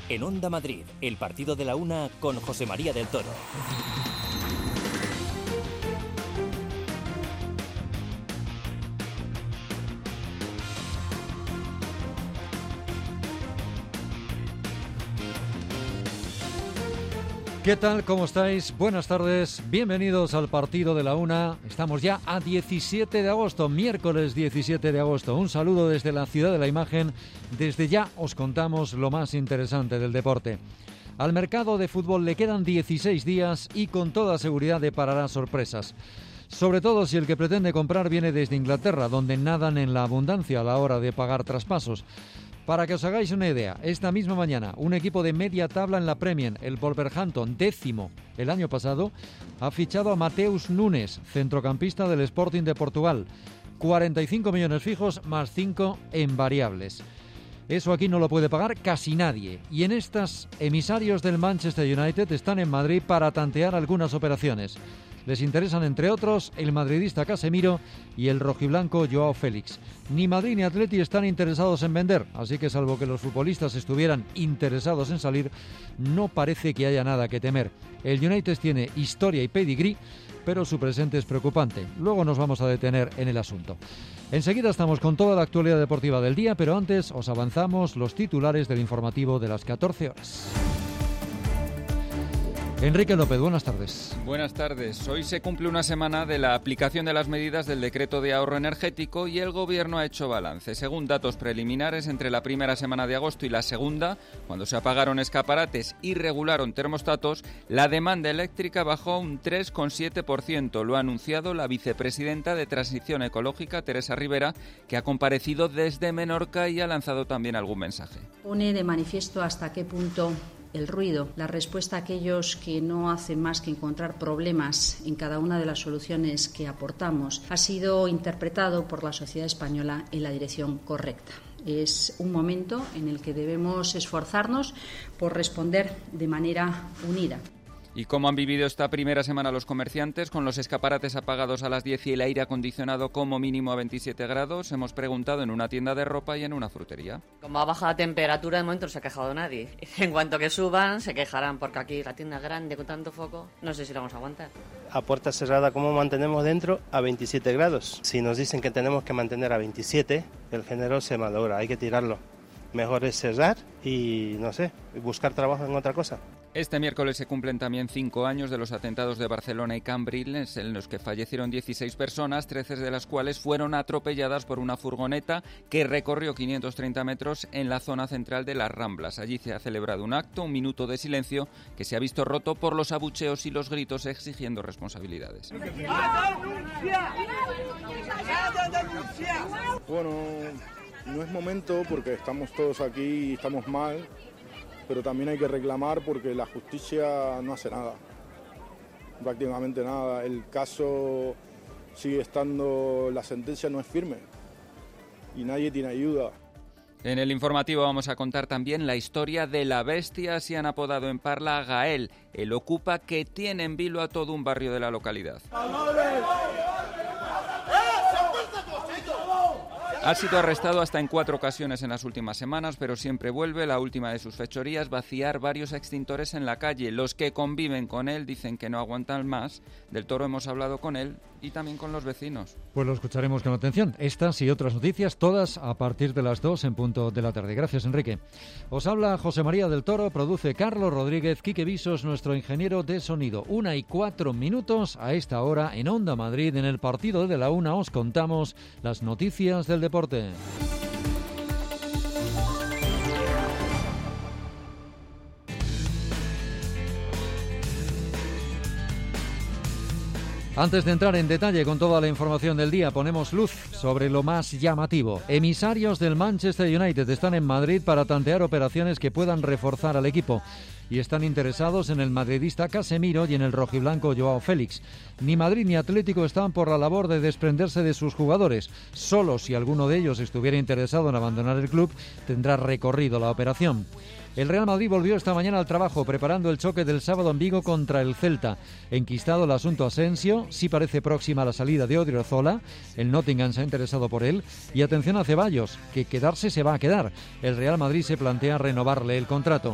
En Onda Madrid, el partido de la una con José María del Toro. ¿Qué tal? ¿Cómo estáis? Buenas tardes, bienvenidos al partido de la una. Estamos ya a 17 de agosto, miércoles 17 de agosto. Un saludo desde la Ciudad de la Imagen. Desde ya os contamos lo más interesante del deporte. Al mercado de fútbol le quedan 16 días y con toda seguridad deparará sorpresas. Sobre todo si el que pretende comprar viene desde Inglaterra, donde nadan en la abundancia a la hora de pagar traspasos. Para que os hagáis una idea, esta misma mañana un equipo de media tabla en la Premier, el Wolverhampton, 10º el año pasado, ha fichado a Mateus Nunes, centrocampista del Sporting de Portugal. 45 millones fijos más 5 en variables. Eso aquí no lo puede pagar casi nadie. Y en estas, emisarios del Manchester United están en Madrid para tantear algunas operaciones. Les interesan, entre otros, el madridista Casemiro y el rojiblanco Joao Félix. Ni Madrid ni Atleti están interesados en vender, así que salvo que los futbolistas estuvieran interesados en salir, no parece que haya nada que temer. El United tiene historia y pedigrí, pero su presente es preocupante. Luego nos vamos a detener en el asunto. Enseguida estamos con toda la actualidad deportiva del día, pero antes os avanzamos los titulares del informativo de las 14 horas. Enrique López, buenas tardes. Buenas tardes. Hoy se cumple una semana de la aplicación de las medidas del decreto de ahorro energético y el Gobierno ha hecho balance. Según datos preliminares, entre la primera semana de agosto y la segunda, cuando se apagaron escaparates y regularon termostatos, la demanda eléctrica bajó un 3,7%. Lo ha anunciado la vicepresidenta de Transición Ecológica, Teresa Rivera, que ha comparecido desde Menorca y ha lanzado también algún mensaje. Pone de manifiesto hasta qué punto el ruido, la respuesta a aquellos que no hacen más que encontrar problemas en cada una de las soluciones que aportamos, ha sido interpretado por la sociedad española en la dirección correcta. Es un momento en el que debemos esforzarnos por responder de manera unida. ¿Y cómo han vivido esta primera semana los comerciantes? Con los escaparates apagados a las 10 y el aire acondicionado como mínimo a 27 grados, hemos preguntado en una tienda de ropa y en una frutería. Como ha bajado la temperatura, de momento no se ha quejado nadie. En cuanto que suban, se quejarán, porque aquí la tienda grande con tanto foco, no sé si la vamos a aguantar. A puerta cerrada, ¿cómo mantenemos dentro? A 27 grados. Si nos dicen que tenemos que mantener a 27, el género se malogra, hay que tirarlo. Mejor es cerrar y, no sé, buscar trabajo en otra cosa. Este miércoles se cumplen también 5 años de los atentados de Barcelona y Cambrils, en los que fallecieron 16 personas, 13 de las cuales fueron atropelladas por una furgoneta que recorrió 530 metros en la zona central de las Ramblas. Allí se ha celebrado un acto, un minuto de silencio, que se ha visto roto por los abucheos y los gritos exigiendo responsabilidades. Bueno, no es momento porque estamos todos aquí y estamos mal, pero también hay que reclamar porque la justicia no hace nada, prácticamente nada. El caso sigue estando, la sentencia no es firme y nadie tiene ayuda. En el informativo vamos a contar también la historia de la bestia, así han apodado en Parla a Gael, el ocupa que tiene en vilo a todo un barrio de la localidad. Ha sido arrestado hasta en 4 ocasiones en las últimas semanas, pero siempre vuelve. La última de sus fechorías, vaciar varios extintores en la calle. Los que conviven con él dicen que no aguantan más. Del Toro hemos hablado con él y también con los vecinos. Pues lo escucharemos con atención. Estas y otras noticias, todas a partir de las 2 en punto de la tarde. Gracias, Enrique. Os habla José María del Toro, produce Carlos Rodríguez, Quique Visos, nuestro ingeniero de sonido. 1:04 a esta hora en Onda Madrid. En el partido de la una os contamos las noticias del deporte. Antes de entrar en detalle con toda la información del día, ponemos luz sobre lo más llamativo. Emisarios del Manchester United están en Madrid para tantear operaciones que puedan reforzar al equipo y están interesados en el madridista Casemiro y en el rojiblanco Joao Félix. Ni Madrid ni Atlético están por la labor de desprenderse de sus jugadores. Solo si alguno de ellos estuviera interesado en abandonar el club, tendrá recorrido la operación. El Real Madrid volvió esta mañana al trabajo preparando el choque del sábado en Vigo contra el Celta. Enquistado el asunto Asensio, sí parece próxima la salida de Odriozola, el Nottingham se ha interesado por él, y atención a Ceballos, que quedarse se va a quedar. El Real Madrid se plantea renovarle el contrato.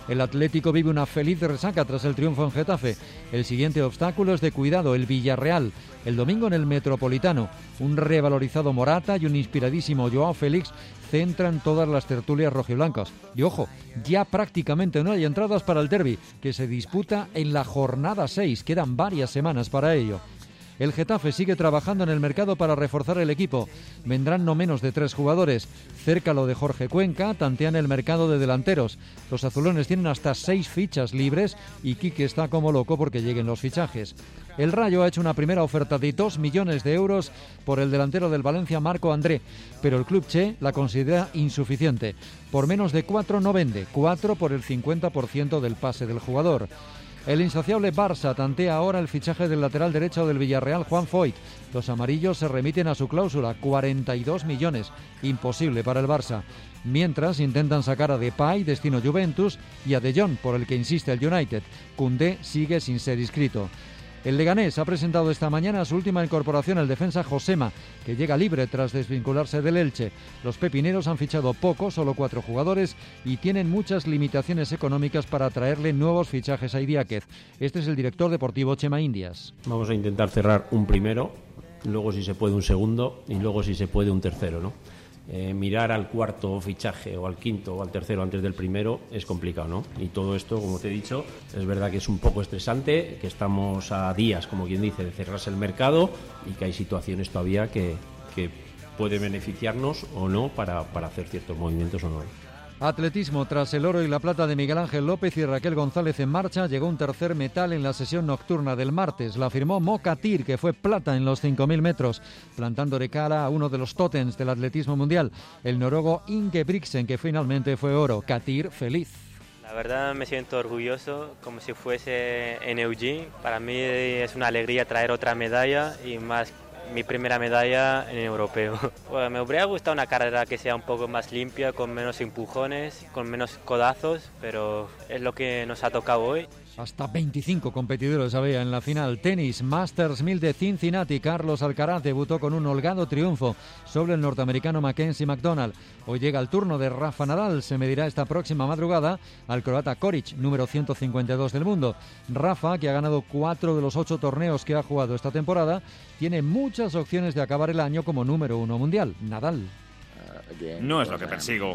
El Atlético vive una feliz resaca tras el triunfo en Getafe. El siguiente obstáculo es de cuidado, el Villarreal. El domingo en el Metropolitano, un revalorizado Morata y un inspiradísimo Joao Félix centran todas las tertulias rojiblancas. Y ojo, ya prácticamente no hay entradas para el derbi, que se disputa en la jornada 6. Quedan varias semanas para ello. El Getafe sigue trabajando en el mercado para reforzar el equipo. Vendrán no menos de 3 jugadores. Cerca lo de Jorge Cuenca, tantean el mercado de delanteros. Los azulones tienen hasta 6 fichas libres y Quique está como loco porque lleguen los fichajes. El Rayo ha hecho una primera oferta de 2 millones de euros por el delantero del Valencia, Marco André, pero el club Che la considera insuficiente. Por menos de 4 no vende, 4 por el 50% del pase del jugador. El insaciable Barça tantea ahora el fichaje del lateral derecho del Villarreal, Juan Foyt. Los amarillos se remiten a su cláusula, 42 millones, imposible para el Barça. Mientras intentan sacar a Depay, destino Juventus, y a De Jong, por el que insiste el United. Koundé sigue sin ser inscrito. El Leganés ha presentado esta mañana su última incorporación, el defensa Josema, que llega libre tras desvincularse del Elche. Los pepineros han fichado poco, solo 4 jugadores, y tienen muchas limitaciones económicas para traerle nuevos fichajes a Idiáquez. Este es el director deportivo Chema Indias. Vamos a intentar cerrar un primero, luego si se puede un segundo y luego si se puede un tercero, ¿no? Mirar al cuarto fichaje o al quinto o al tercero antes del primero es complicado, ¿no? Y todo esto, como te he dicho, es verdad que es un poco estresante, que estamos a días, como quien dice, de cerrarse el mercado y que hay situaciones todavía que puede beneficiarnos o no para hacer ciertos movimientos o no. Atletismo, tras el oro y la plata de Miguel Ángel López y Raquel González en marcha, llegó un tercer metal en la sesión nocturna del martes. La firmó Mo Katir, que fue plata en los 5.000 metros, plantando de cara a uno de los tótems del atletismo mundial, el noruego Ingebrigtsen, que finalmente fue oro. Katir, feliz. La verdad me siento orgulloso, como si fuese en Eugene. Para mí es una alegría traer otra medalla y más mi primera medalla en europeo. Bueno, me hubiera gustado una carrera que sea un poco más limpia, con menos empujones, con menos codazos, pero es lo que nos ha tocado hoy. Hasta 25 competidores había en la final. Tenis, Masters 1000 de Cincinnati. Carlos Alcaraz debutó con un holgado triunfo sobre el norteamericano Mackenzie McDonald. Hoy llega el turno de Rafa Nadal. Se medirá esta próxima madrugada al croata Koric, número 152 del mundo. Rafa, que ha ganado 4 de los 8 torneos que ha jugado esta temporada, tiene muchas opciones de acabar el año como número 1 mundial. Nadal. No es lo que persigo.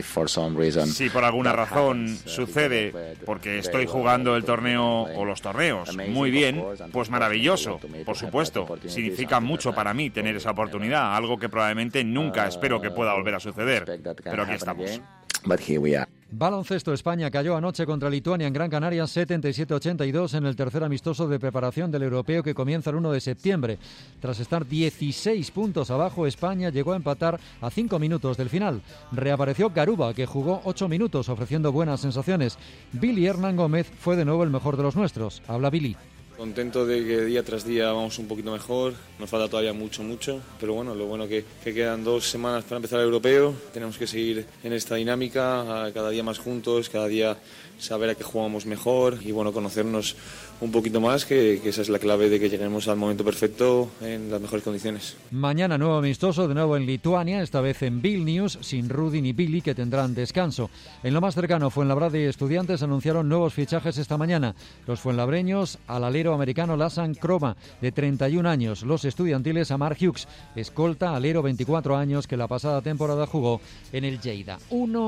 Si por alguna razón sucede porque estoy jugando el torneo o los torneos muy bien, pues maravilloso, por supuesto. Significa mucho para mí tener esa oportunidad, algo que probablemente nunca espero que pueda volver a suceder. Pero aquí estamos. Baloncesto. España cayó anoche contra Lituania en Gran Canaria 77-82 en el tercer amistoso de preparación del europeo que comienza el 1 de septiembre. Tras estar 16 puntos abajo, España llegó a empatar a 5 minutos del final. Reapareció Garuba, que jugó 8 minutos ofreciendo buenas sensaciones. Billy Hernán Gómez fue de nuevo el mejor de los nuestros. Habla Billy. Contento de que día tras día vamos un poquito mejor, nos falta todavía mucho, pero bueno, lo bueno que quedan 2 semanas para empezar el europeo, tenemos que seguir en esta dinámica, cada día más juntos, cada día saber a qué jugamos mejor y bueno, conocernos un poquito más, que esa es la clave de que lleguemos al momento perfecto en las mejores condiciones. Mañana nuevo amistoso, de nuevo en Lituania, esta vez en Vilnius, sin Rudy ni Billy, que tendrán descanso. En lo más cercano, Fuenlabrada y Estudiantes anunciaron nuevos fichajes esta mañana. Los fuenlabreños al alero americano Lassan Croma, de 31 años. Los estudiantiles a Mark Hughes, escolta alero 24 años, que la pasada temporada jugó en el Lleida.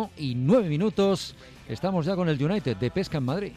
1:09. Estamos ya con el United de Pesca en Madrid.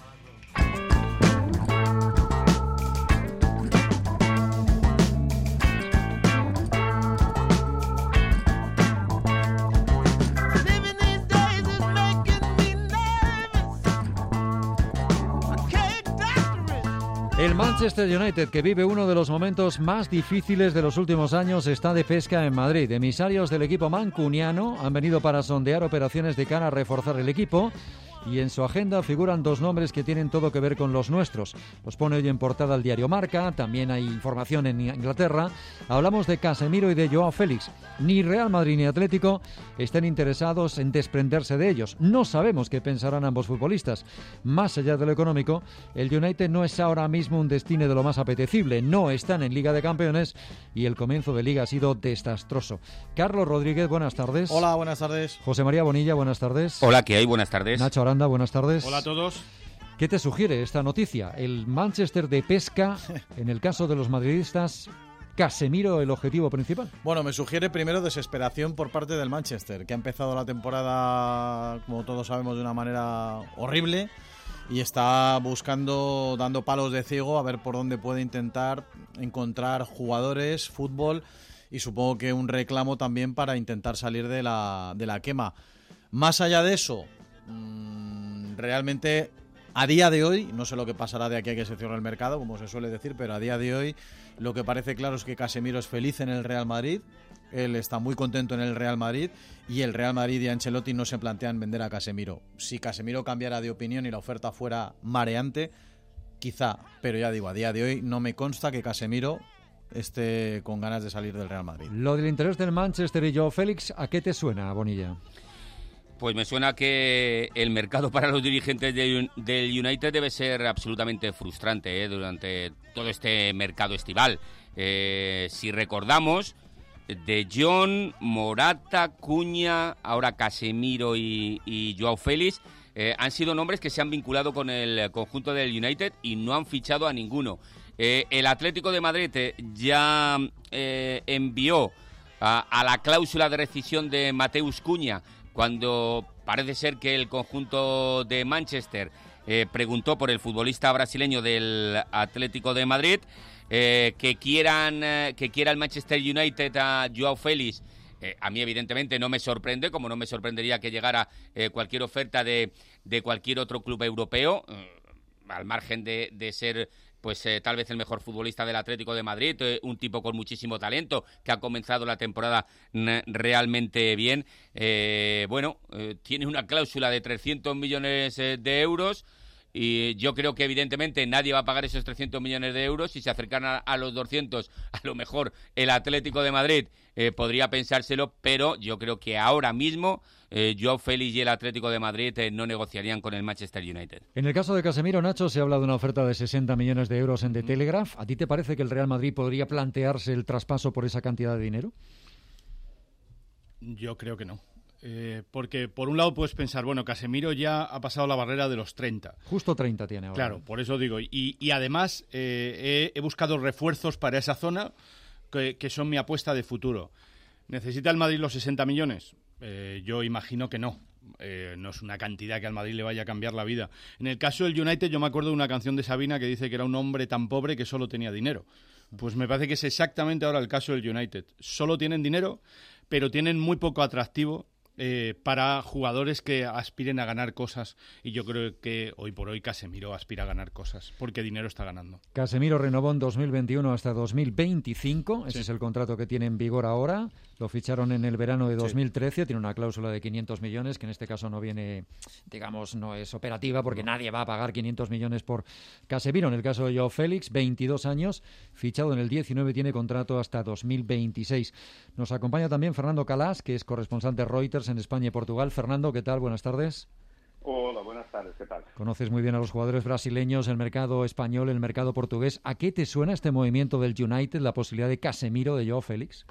El Manchester United, que vive uno de los momentos más difíciles de los últimos años, está de pesca en Madrid. Emisarios del equipo mancuniano han venido para sondear operaciones de cara a reforzar el equipo. Y en su agenda figuran 2 nombres que tienen todo que ver con los nuestros. Los pone hoy en portada el diario Marca, también hay información en Inglaterra. Hablamos de Casemiro y de Joao Félix. Ni Real Madrid ni Atlético están interesados en desprenderse de ellos. No sabemos qué pensarán ambos futbolistas. Más allá de lo económico, el United no es ahora mismo un destino de lo más apetecible. No están en Liga de Campeones y el comienzo de Liga ha sido desastroso. Carlos Rodríguez, buenas tardes. Hola, buenas tardes. José María Bonilla, buenas tardes. Hola, ¿qué hay? Buenas tardes. Nacho Aranda, buenas tardes. Hola a todos. ¿Qué te sugiere esta noticia? El Manchester de pesca, en el caso de los madridistas, Casemiro el objetivo principal. Bueno, me sugiere primero desesperación por parte del Manchester, que ha empezado la temporada, como todos sabemos, de una manera horrible y está buscando, dando palos de ciego a ver por dónde puede intentar encontrar jugadores, fútbol y supongo que un reclamo también para intentar salir de la quema. Más allá de eso, realmente a día de hoy, no sé lo que pasará de aquí a que se cierre el mercado, como se suele decir, pero a día de hoy lo que parece claro es que Casemiro es feliz en el Real Madrid, él está muy contento en el Real Madrid y el Real Madrid y Ancelotti no se plantean vender a Casemiro. Si Casemiro cambiara de opinión y la oferta fuera mareante, quizá, pero ya digo, a día de hoy no me consta que Casemiro esté con ganas de salir del Real Madrid. Lo del interés del Manchester y Joao Félix, ¿a qué te suena, Bonilla? Pues me suena que el mercado para los dirigentes del United debe ser absolutamente frustrante durante todo este mercado estival. Si recordamos, De Jong, Morata, Cunha, ahora Casemiro y Joao Félix han sido nombres que se han vinculado con el conjunto del United y no han fichado a ninguno. El Atlético de Madrid ya envió a la cláusula de rescisión de Mateus Cunha cuando parece ser que el conjunto de Manchester preguntó por el futbolista brasileño del Atlético de Madrid, que quiera el Manchester United a Joao Félix. A mí evidentemente no me sorprende, como no me sorprendería que llegara cualquier oferta de cualquier otro club europeo, al margen de ser pues tal vez el mejor futbolista del Atlético de Madrid, un tipo con muchísimo talento, que ha comenzado la temporada realmente bien. Tiene una cláusula de 300 millones de euros y yo creo que evidentemente nadie va a pagar esos 300 millones de euros. Si se acercan a los 200, a lo mejor el Atlético de Madrid podría pensárselo, pero yo creo que ahora mismo Joao Félix y el Atlético de Madrid no negociarían con el Manchester United. En el caso de Casemiro, Nacho, se habla de una oferta de 60 millones de euros en The Telegraph. ¿A ti te parece que el Real Madrid podría plantearse el traspaso por esa cantidad de dinero? Yo creo que no. Porque por un lado puedes pensar, bueno, Casemiro ya ha pasado la barrera de los 30. Justo 30 tiene ahora. Claro, por eso digo. Y además he buscado refuerzos para esa zona que son mi apuesta de futuro. ¿Necesita el Madrid los 60 millones? Yo imagino que no. No es una cantidad que al Madrid le vaya a cambiar la vida. En el caso del United, yo me acuerdo de una canción de Sabina que dice que era un hombre tan pobre que solo tenía dinero. Pues me parece que es exactamente ahora el caso del United. Solo tienen dinero, pero tienen muy poco atractivo para jugadores que aspiren a ganar cosas, y yo creo que hoy por hoy Casemiro aspira a ganar cosas porque dinero está ganando. Casemiro renovó en 2021 hasta 2025, ese Sí. es el contrato que tiene en vigor ahora. Lo ficharon en el verano de 2013, tiene una cláusula de 500 millones que en este caso no viene, digamos, no es operativa porque nadie va a pagar 500 millones por Casemiro. En el caso de Joao Félix, 22 años, fichado en el 19, tiene contrato hasta 2026. Nos acompaña también Fernando Calás, que es corresponsal de Reuters en España y Portugal. Fernando, ¿qué tal? Buenas tardes. Hola, buenas tardes, ¿qué tal? Conoces muy bien a los jugadores brasileños, el mercado español, el mercado portugués. ¿A qué te suena este movimiento del United, la posibilidad de Casemiro, de Joao Félix?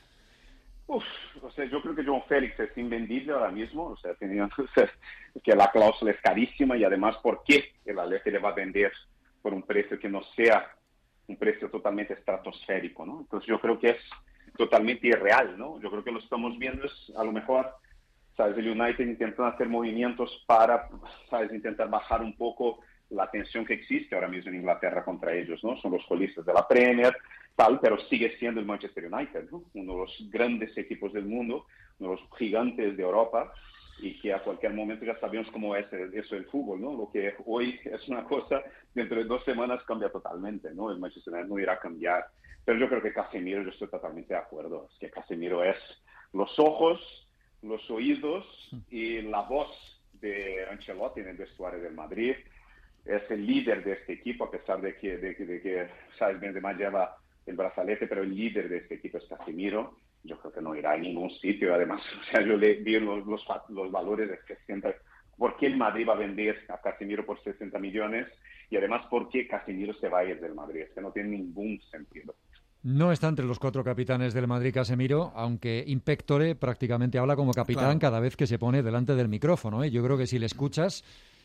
Yo creo que Joao Félix es invendible ahora mismo, que la cláusula es carísima y además, ¿por qué el Atleti le va a vender por un precio que no sea un precio totalmente estratosférico, ¿no? Entonces yo creo que es totalmente irreal, ¿no? Yo creo que lo estamos viendo es a lo mejor, ¿sabes? El United intentando hacer movimientos para, ¿sabes? Intentar bajar un poco la tensión que existe ahora mismo en Inglaterra contra ellos, ¿no? Son los colistas de la Premier, tal, pero sigue siendo el Manchester United, ¿no? Uno de los grandes equipos del mundo, uno de los gigantes de Europa, y que a cualquier momento ya sabemos cómo es eso del fútbol, ¿no? Lo que hoy es una cosa, dentro de 2 semanas cambia totalmente, ¿no? El Manchester United no irá a cambiar. Pero yo creo que Casemiro, yo estoy totalmente de acuerdo, es que Casemiro es los ojos, los oídos y la voz de Ancelotti en el vestuario del Madrid. Es el líder de este equipo, a pesar de que sabes, Benzema lleva el brazalete, pero el líder de este equipo es Casemiro. Yo creo que no irá a ningún sitio. Además, yo le vi los valores de que siempre, ¿por qué el Madrid va a vender a Casemiro por 60 millones? Y además, ¿por qué Casemiro se va a ir del Madrid? Es que no tiene ningún sentido. No está entre los 4 capitanes del Madrid Casemiro, aunque in pectore prácticamente habla como capitán cada vez que se pone delante del micrófono, ¿eh? Yo creo que si le escuchas,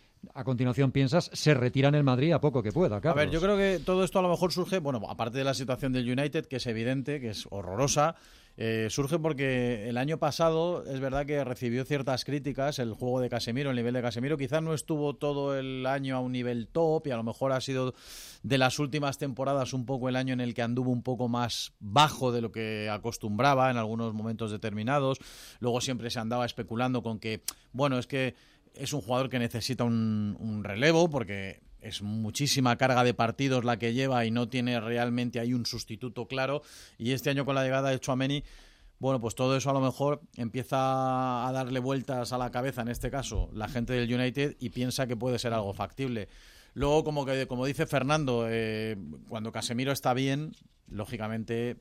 a continuación piensas, se retira en el Madrid a poco que pueda, Carlos. A ver, yo creo que todo esto a lo mejor surge, bueno, aparte de la situación del United, que es evidente, que es horrorosa, surge porque el año pasado es verdad que recibió ciertas críticas el juego de Casemiro, el nivel de Casemiro. Quizás no estuvo todo el año a un nivel top y a lo mejor ha sido de las últimas temporadas un poco el año en el que anduvo un poco más bajo de lo que acostumbraba en algunos momentos determinados. Luego siempre se andaba especulando con que, bueno, es que es un jugador que necesita un relevo porque es muchísima carga de partidos la que lleva y no tiene realmente ahí un sustituto claro. Y este año con la llegada de Tchouaméni, bueno, pues todo eso a lo mejor empieza a darle vueltas a la cabeza, en este caso, la gente del United, y piensa que puede ser algo factible. Luego, como dice Fernando, cuando Casemiro está bien, lógicamente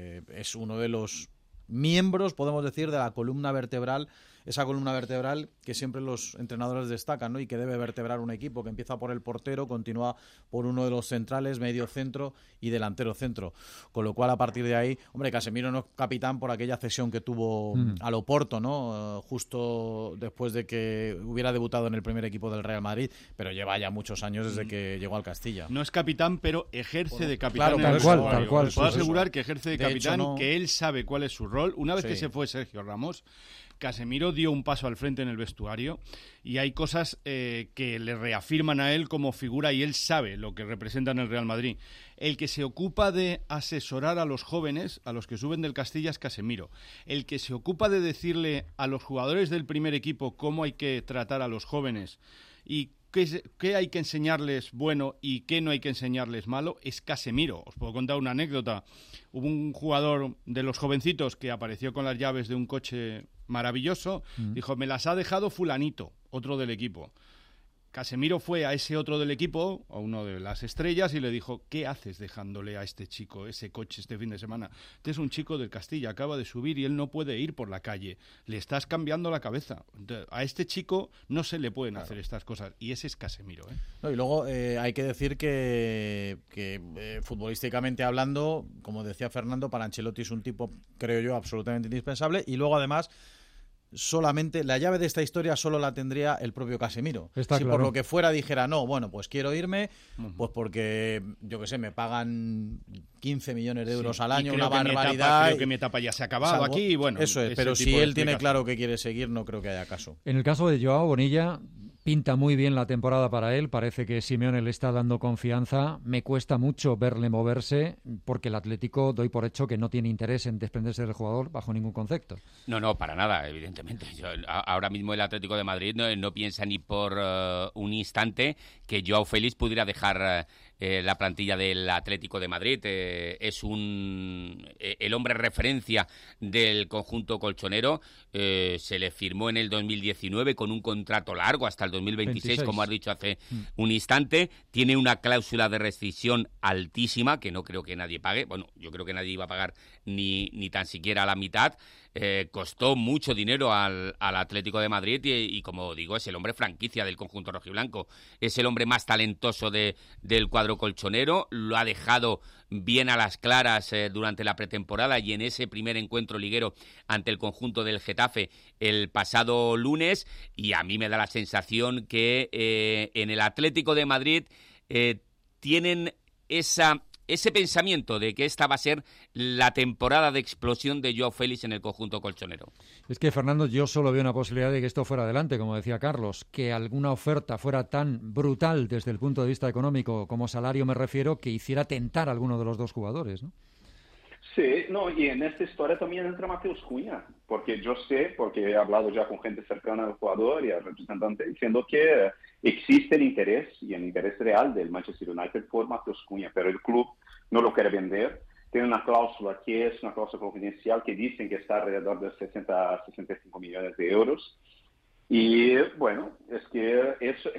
es uno de los miembros, podemos decir, de la columna vertebral, esa columna vertebral que siempre los entrenadores destacan, ¿no? Y que debe vertebrar un equipo, que empieza por el portero, continúa por uno de los centrales, medio centro y delantero centro. Con lo cual, a partir de ahí, hombre, Casemiro no es capitán por aquella cesión que tuvo al Oporto, ¿no? Justo después de que hubiera debutado en el primer equipo del Real Madrid, pero lleva ya muchos años desde que llegó al Castilla. No es capitán, pero ejerce de capitán. Claro, tal cual. Puedo asegurar que ejerce de capitán, hecho, no... que él sabe cuál es su rol. Una vez que se fue Sergio Ramos, Casemiro dio un paso al frente en el vestuario y hay cosas que le reafirman a él como figura y él sabe lo que representa en el Real Madrid. El que se ocupa de asesorar a los jóvenes, a los que suben del Castilla, es Casemiro. El que se ocupa de decirle a los jugadores del primer equipo cómo hay que tratar a los jóvenes y qué hay que enseñarles bueno y qué no hay que enseñarles malo es Casemiro. Os puedo contar una anécdota. Hubo un jugador de los jovencitos que apareció con las llaves de un coche maravilloso. Dijo, me las ha dejado fulanito, otro del equipo. Casemiro fue a ese otro del equipo, a uno de las estrellas, y le dijo, ¿qué haces dejándole a este chico ese coche este fin de semana? Este es un chico del Castilla, acaba de subir y él no puede ir por la calle. Le estás cambiando la cabeza. A este chico no se le pueden hacer estas cosas. Y ese es Casemiro, ¿eh? No, y luego hay que decir que futbolísticamente hablando, como decía Fernando, para Ancelotti es un tipo, creo yo, absolutamente indispensable. Y luego, además, solamente la llave de esta historia solo la tendría el propio Casemiro. Está si claro. Por lo que fuera dijera, no, bueno, pues quiero irme, pues porque, yo qué sé, me pagan 15 millones de euros al año, una barbaridad. Creo que mi etapa ya se ha acabado aquí y bueno. Eso es, pero si él tiene claro que quiere seguir, no creo que haya caso. En el caso de Joao Bonilla, pinta muy bien la temporada para él, parece que Simeone le está dando confianza, me cuesta mucho verle moverse porque el Atlético doy por hecho que no tiene interés en desprenderse del jugador bajo ningún concepto. No, para nada, evidentemente. Ahora mismo el Atlético de Madrid no piensa ni por un instante que Joao Félix pudiera dejar la plantilla del Atlético de Madrid. Es el hombre referencia del conjunto colchonero. Se le firmó en el 2019 con un contrato largo hasta el 2026, 26. Como has dicho hace un instante. Tiene una cláusula de rescisión altísima que no creo que nadie pague. Bueno, yo creo que nadie iba a pagar ni tan siquiera la mitad. Costó mucho dinero al Atlético de Madrid y como digo, es el hombre franquicia del conjunto rojiblanco. Es el hombre más talentoso del cuadro colchonero. Lo ha dejado bien a las claras durante la pretemporada y en ese primer encuentro liguero ante el conjunto del Getafe el pasado lunes, y a mí me da la sensación que en el Atlético de Madrid tienen ese pensamiento de que esta va a ser la temporada de explosión de Joao Félix en el conjunto colchonero. Es que, Fernando, yo solo veo una posibilidad de que esto fuera adelante, como decía Carlos, que alguna oferta fuera tan brutal desde el punto de vista económico como salario me refiero, que hiciera tentar a alguno de los dos jugadores, ¿no? Sí, no, y en esta historia también entra Mateus Cunha, porque yo sé, porque he hablado ya con gente cercana al jugador y al representante, diciendo que existe el interés, y el interés real del Manchester United por Mateus Cunha, pero el club no lo quiere vender. Tiene una cláusula que es una cláusula confidencial que dicen que está alrededor de 60 a 65 millones de euros. Y bueno, es que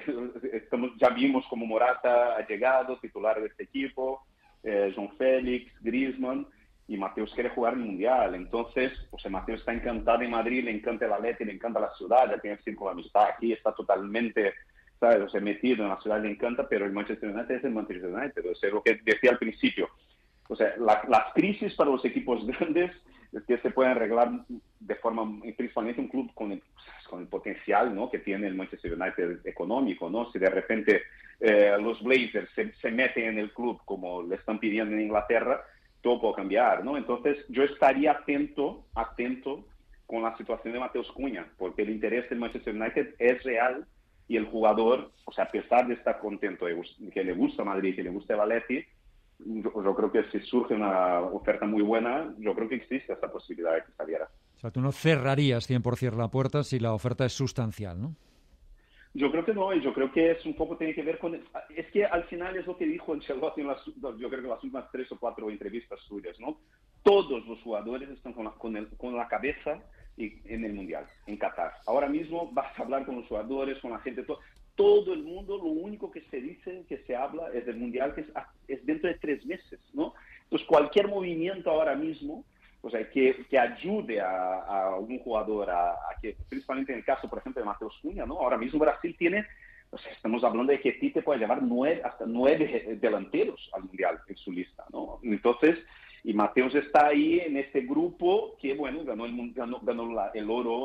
ya vimos como Morata ha llegado, titular de este equipo, João Félix, Griezmann, y Mateus quiere jugar el Mundial. Entonces, pues Mateus está encantado en Madrid, le encanta el Atleti, le encanta la ciudad, ya tiene círculo de amistad aquí, está totalmente, ¿sabes? Metido en la ciudad, le encanta, pero el Manchester United es el Manchester United. O sea, lo que decía al principio, o sea, las crisis para los equipos grandes es que se pueden arreglar de forma, principalmente un club con el potencial, ¿no?, que tiene el Manchester United económico, ¿no? Si de repente los Blazers se meten en el club como le están pidiendo en Inglaterra, todo puede cambiar, ¿no? Entonces yo estaría atento con la situación de Mateus Cunha, porque el interés del Manchester United es real y el jugador, o sea, a pesar de estar contento, que le gusta Madrid, que le gusta Valetti, yo creo que si surge una oferta muy buena, yo creo que existe esa posibilidad de que saliera. O sea, tú no cerrarías 100% la puerta si la oferta es sustancial, ¿no? Yo creo que no, y yo creo que es un poco tiene que ver con... Es que al final es lo que dijo Ancelotti en yo creo que las últimas 3 o 4 entrevistas suyas, ¿no? Todos los jugadores están con la cabeza en el Mundial, en Qatar. Ahora mismo vas a hablar con los jugadores, con la gente, todo el mundo, lo único que se dice, que se habla es del Mundial, que es dentro de 3 meses, ¿no? Entonces cualquier movimiento ahora mismo, o sea, que ayude a un jugador a que, principalmente en el caso, por ejemplo, de Mateus Cunha, ¿no? Ahora mismo Brasil tiene, o sea, estamos hablando de que Tite puede llevar hasta 9 delanteros al Mundial en su lista, ¿no? Entonces, y Mateus está ahí en este grupo que, bueno, ganó el oro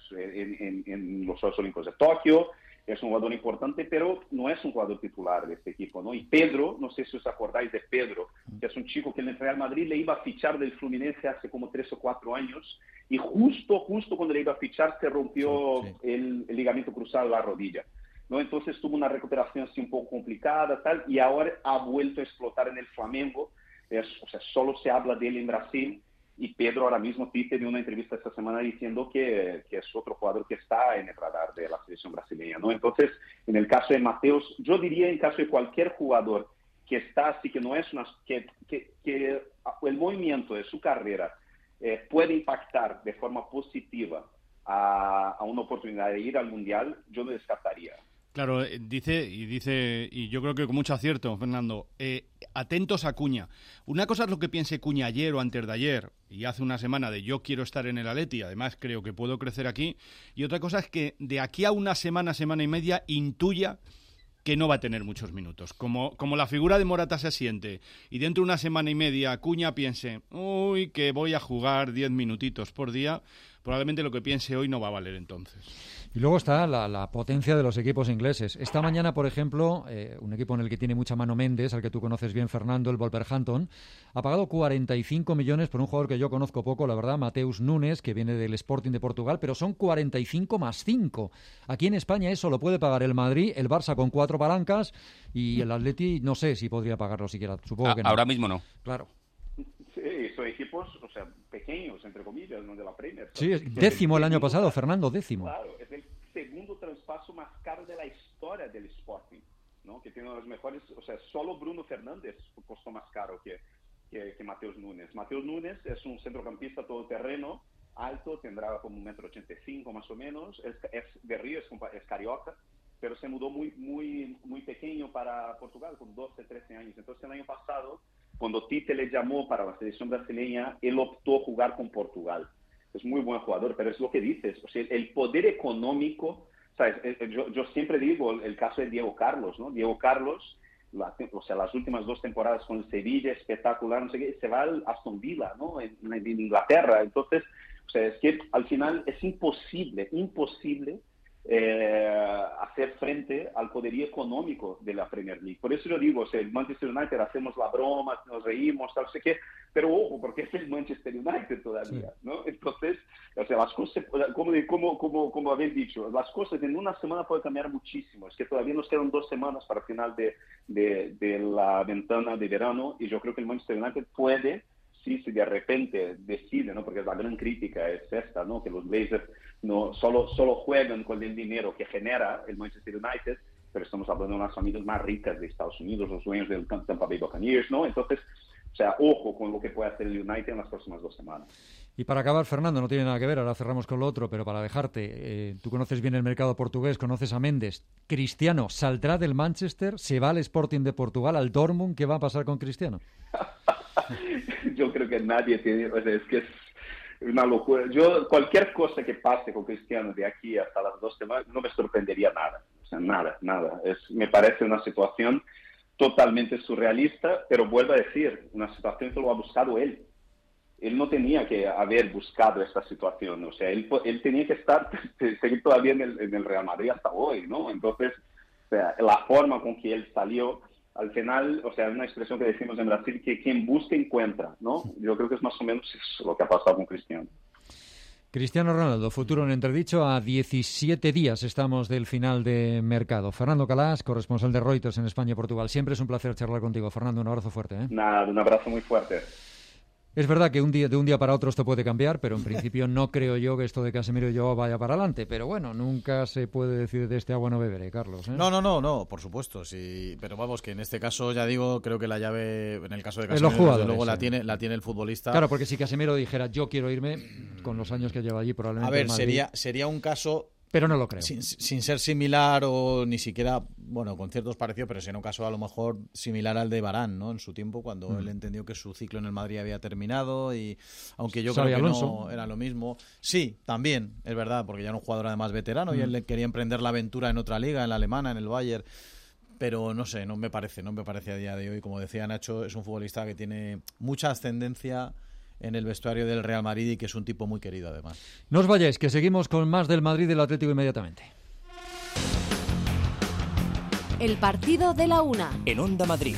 en los Juegos Olímpicos de Tokio. Es un jugador importante, pero no es un jugador titular de este equipo, ¿no? Y Pedro, no sé si os acordáis de Pedro, que es un chico que en el Real Madrid le iba a fichar del Fluminense hace como 3 o 4 años, y justo cuando le iba a fichar se rompió el ligamento cruzado de la rodilla, ¿no? Entonces tuvo una recuperación así un poco complicada, tal, y ahora ha vuelto a explotar en el Flamengo. O sea, solo se habla de él en Brasil, y Pedro ahora mismo Tite dio una entrevista esta semana diciendo que es otro jugador que está en el radar de la selección brasileña, ¿no? Entonces, en el caso de Mateus, yo diría en caso de cualquier jugador que está así, que no es que el movimiento de su carrera puede impactar de forma positiva a una oportunidad de ir al Mundial, yo lo descartaría. Claro, dice, y yo creo que con mucho acierto, Fernando, atentos a Cunha. Una cosa es lo que piense Cunha ayer o antes de ayer, y hace una semana, de yo quiero estar en el Atleti, además creo que puedo crecer aquí, y otra cosa es que de aquí a una semana y media intuya que no va a tener muchos minutos. Como la figura de Morata se siente, y dentro de una semana y media Cunha piense, uy, que voy a jugar 10 minutitos por día, probablemente lo que piense hoy no va a valer entonces. Y luego está la potencia de los equipos ingleses. Esta mañana, por ejemplo, un equipo en el que tiene mucha mano Méndez, al que tú conoces bien, Fernando, el Wolverhampton, ha pagado 45 millones por un jugador que yo conozco poco, la verdad, Mateus Nunes, que viene del Sporting de Portugal, pero son 45 más 5. Aquí en España eso lo puede pagar el Madrid, el Barça con 4 palancas, y el Atleti no sé si podría pagarlo siquiera, supongo que no. Ahora mismo no. Claro. Sí, son equipos, o sea, pequeños, entre comillas, ¿no?, de la Premier. Sí, décimo el año pasado, Fernando, décimo. Claro, es el segundo traspaso más caro de la historia del Sporting, ¿no?, que tiene los mejores, o sea, solo Bruno Fernández costó más caro que Mateus Nunes. Mateus Nunes es un centrocampista todoterreno, alto, tendrá como 1,85 m más o menos, es de Río, es carioca, pero se mudó muy pequeño para Portugal, con 12, 13 años. Entonces el año pasado, cuando Tite le llamó para la selección brasileña, él optó a jugar con Portugal. Es muy buen jugador, pero es lo que dices. O sea, el poder económico, ¿sabes? Yo siempre digo el caso de Diego Carlos, ¿no? Diego Carlos, o sea, las últimas 2 temporadas con el Sevilla, espectacular, no sé qué, se va al Aston Villa, ¿no?, en Inglaterra. Entonces, o sea, es que al final es imposible hacer frente al poderío económico de la Premier League. Por eso yo digo, o sea, el Manchester United hacemos la broma, nos reímos, tal, no sé qué, pero ojo, porque es el Manchester United todavía, ¿no? Entonces, o sea, las cosas, como habéis dicho, las cosas en una semana pueden cambiar muchísimo. Es que todavía nos quedan 2 semanas para el final de la ventana de verano, y yo creo que el Manchester United puede, si de repente decide, ¿no?, porque la gran crítica es esta, ¿no?, que los Blazers no solo juegan con el dinero que genera el Manchester United, pero estamos hablando de unas familias más ricas de Estados Unidos, los dueños del Tampa Bay Buccaneers, ¿no? Entonces, o sea, ojo con lo que puede hacer el United en las próximas 2 semanas. Y para acabar, Fernando, no tiene nada que ver, ahora cerramos con lo otro, pero para dejarte, tú conoces bien el mercado portugués, conoces a Méndez. Cristiano, ¿saldrá del Manchester? ¿Se va al Sporting de Portugal, al Dortmund? ¿Qué va a pasar con Cristiano? Yo creo que nadie tiene, o sea, es que es una locura. Cualquier cosa que pase con Cristiano de aquí hasta las 2 semanas no me sorprendería nada. O sea, nada. Me parece una situación totalmente surrealista, pero vuelvo a decir, una situación que lo ha buscado él. Él no tenía que haber buscado esta situación, o sea, él tenía que seguir todavía en el Real Madrid hasta hoy, ¿no? Entonces, o sea, la forma con que él salió, al final, o sea, es una expresión que decimos en Brasil, que quien busca encuentra, ¿no? Yo creo que es más o menos eso lo que ha pasado con Cristiano. Cristiano Ronaldo, futuro en entredicho. A 17 días estamos del final de mercado. Fernando Calas, corresponsal de Reuters en España y Portugal. Siempre es un placer charlar contigo, Fernando. Un abrazo fuerte. Nada, un abrazo muy fuerte. Es verdad que de un día para otro esto puede cambiar, pero en principio no creo yo que esto de Casemiro y yo vaya para adelante. Pero bueno, nunca se puede decir de este agua no beberé, Carlos. No, por supuesto, sí. Pero vamos, que en este caso, ya digo, creo que la llave, en el caso de Casemiro, desde luego la tiene el futbolista. Claro, porque si Casemiro dijera yo quiero irme, con los años que lleva allí probablemente... A ver, sería un caso... Pero no lo creo. Sin ser similar o ni siquiera, bueno, con ciertos parecidos, pero sería un caso a lo mejor similar al de Varane, ¿no? En su tiempo, cuando él entendió que su ciclo en el Madrid había terminado y aunque yo creo que no era lo mismo. Sí, también, es verdad, porque ya era un jugador además veterano y él quería emprender la aventura en otra liga, en la alemana, en el Bayern. Pero no sé, no me parece a día de hoy. Como decía Nacho, es un futbolista que tiene mucha ascendencia en el vestuario del Real Madrid y que es un tipo muy querido además. No os vayáis, que seguimos con más del Madrid y del Atlético inmediatamente. El partido de la una. En Onda Madrid.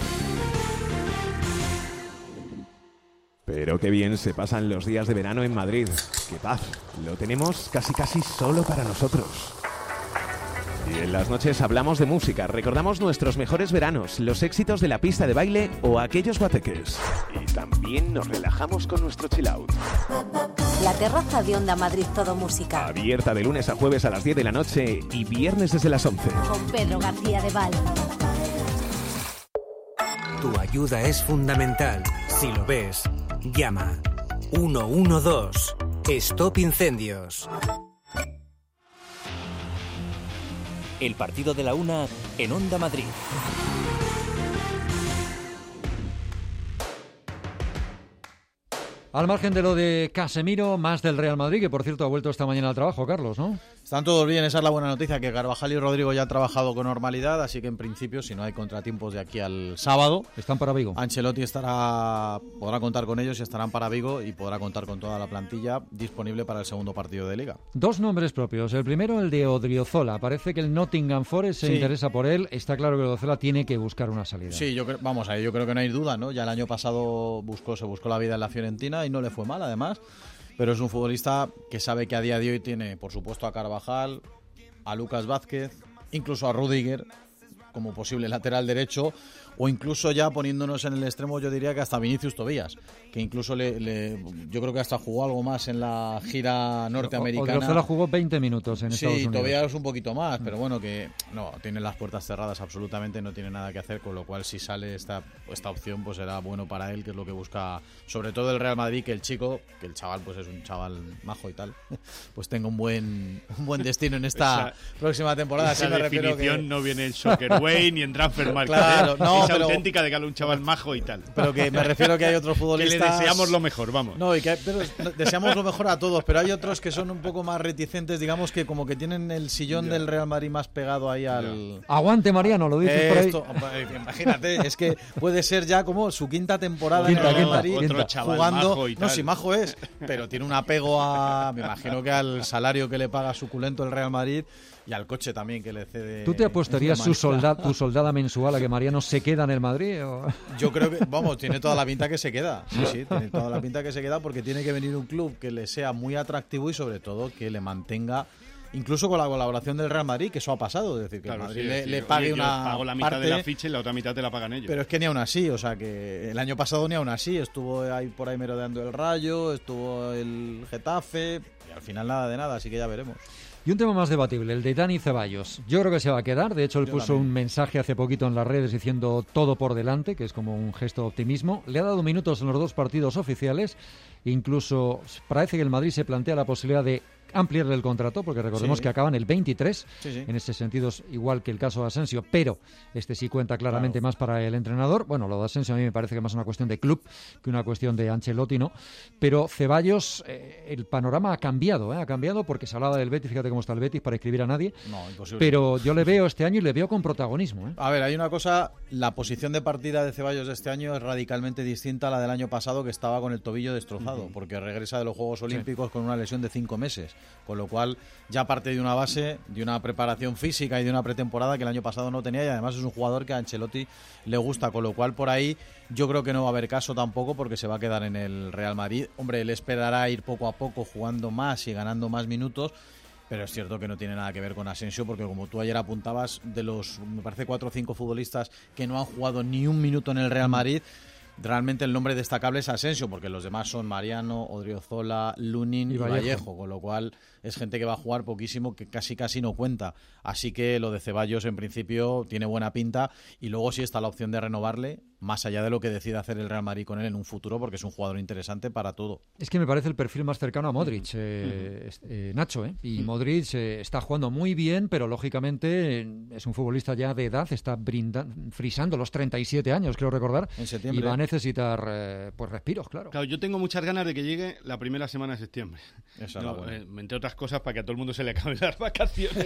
Pero qué bien se pasan los días de verano en Madrid. ¡Qué paz! Lo tenemos casi solo para nosotros. Y en las noches hablamos de música, recordamos nuestros mejores veranos, los éxitos de la pista de baile o aquellos guateques. Y también nos relajamos con nuestro chill out. La terraza de Onda Madrid Todo Música. Abierta de lunes a jueves a las 10 de la noche y viernes desde las 11. Con Pedro García de Val. Tu ayuda es fundamental. Si lo ves, llama 112. Stop Incendios. El partido de la una en Onda Madrid. Al margen de lo de Casemiro, más del Real Madrid, que por cierto ha vuelto esta mañana al trabajo, Carlos, ¿no? Están todos bien, esa es la buena noticia, que Carvajal y Rodrigo ya han trabajado con normalidad, así que en principio, si no hay contratiempos de aquí al sábado... Están para Vigo. Ancelotti podrá contar con ellos y estarán para Vigo y podrá contar con toda la plantilla disponible para el segundo partido de Liga. Dos nombres propios. El primero, el de Odriozola. Parece que el Nottingham Forest se interesa por él. Está claro que Odriozola tiene que buscar una salida. Sí, yo creo que no hay duda, ¿no? Ya el año pasado se buscó la vida en la Fiorentina y no le fue mal, además. Pero es un futbolista que sabe que a día de hoy tiene, por supuesto, a Carvajal, a Lucas Vázquez, incluso a Rüdiger como posible lateral derecho, o incluso ya poniéndonos en el extremo, yo diría que hasta Vinicius Tobías, que incluso yo creo que hasta jugó algo más en la gira norteamericana. Odriozola jugó 20 minutos en Estados Unidos. Sí, Tobías un poquito más, pero bueno, que no, tiene las puertas cerradas absolutamente, no tiene nada que hacer, con lo cual si sale esta opción, pues será bueno para él, que es lo que busca, sobre todo el Real Madrid, que el chaval pues es un chaval majo y tal, pues tenga un buen destino en esta próxima temporada. Esa definición no viene en Soccerway ni en Transfermarkt. Claro, no, es auténtica de que hable un chaval majo y tal. Pero que me refiero que hay otros futbolistas... Que le deseamos lo mejor, vamos. No, pero deseamos lo mejor a todos, pero hay otros que son un poco más reticentes, digamos que como que tienen el sillón del Real Madrid más pegado ahí al... Aguante, Mariano, lo dices por ahí. Imagínate, es que puede ser ya como su quinta temporada en el Real Madrid, otro chaval jugando... Majo y tal. No, si majo es, pero tiene un apego me imagino que al salario que le paga suculento el Real Madrid y al coche también que le cede. ¿Tú te apostarías tu soldada mensual a que Mariano se queda en el Madrid? ¿O? Yo creo que, tiene toda la pinta que se queda. Sí, tiene toda la pinta que se queda porque tiene que venir un club que le sea muy atractivo y sobre todo que le mantenga, incluso con la colaboración del Real Madrid, que eso ha pasado, es decir, que claro, el Madrid le pague yo una pago la mitad parte, de la ficha y la otra mitad te la pagan ellos. Pero es que ni aún así, o sea que el año pasado ni aún así, estuvo ahí por ahí merodeando el Rayo, estuvo el Getafe y al final nada de nada, así que ya veremos. Y un tema más debatible, el de Dani Ceballos. Yo creo que se va a quedar. De hecho, él puso un mensaje hace poquito en las redes diciendo todo por delante, que es como un gesto de optimismo. Le ha dado minutos en los dos partidos oficiales. Incluso parece que el Madrid se plantea la posibilidad de ampliarle el contrato, porque recordemos que acaban el 23, en ese sentido es igual que el caso de Asensio, pero este sí cuenta claramente más para el entrenador. Bueno, lo de Asensio a mí me parece que más es una cuestión de club que una cuestión de Ancelotti, ¿no? Pero Ceballos, el panorama ha cambiado porque se hablaba del Betis, fíjate cómo está el Betis para escribir a nadie, imposible. Pero yo le veo este año y le veo con protagonismo. A ver, hay una cosa, la posición de partida de Ceballos de este año es radicalmente distinta a la del año pasado, que estaba con el tobillo destrozado, porque regresa de los Juegos Olímpicos con una lesión de 5 meses, con lo cual ya parte de una base, de una preparación física y de una pretemporada que el año pasado no tenía, y además es un jugador que a Ancelotti le gusta, con lo cual por ahí yo creo que no va a haber caso tampoco, porque se va a quedar en el Real Madrid. Hombre, él esperará ir poco a poco jugando más y ganando más minutos, pero es cierto que no tiene nada que ver con Asensio, porque como tú ayer apuntabas, de los, me parece, 4 o 5 futbolistas que no han jugado ni un minuto en el Real Madrid, realmente el nombre destacable es Asensio, porque los demás son Mariano, Odriozola, Lunin y Vallejo, con lo cual es gente que va a jugar poquísimo, que casi no cuenta. Así que lo de Ceballos en principio tiene buena pinta, y luego sí está la opción de renovarle, más allá de lo que decida hacer el Real Madrid con él en un futuro, porque es un jugador interesante para todo. Es que me parece el perfil más cercano a Modric, Nacho, y Modric está jugando muy bien, pero lógicamente es un futbolista ya de edad, está frisando los 37 años, creo recordar, en septiembre, y va a necesitar pues respiros, claro. Claro, yo tengo muchas ganas de que llegue la primera semana de septiembre. Entre otras cosas, para que a todo el mundo se le acaben las vacaciones.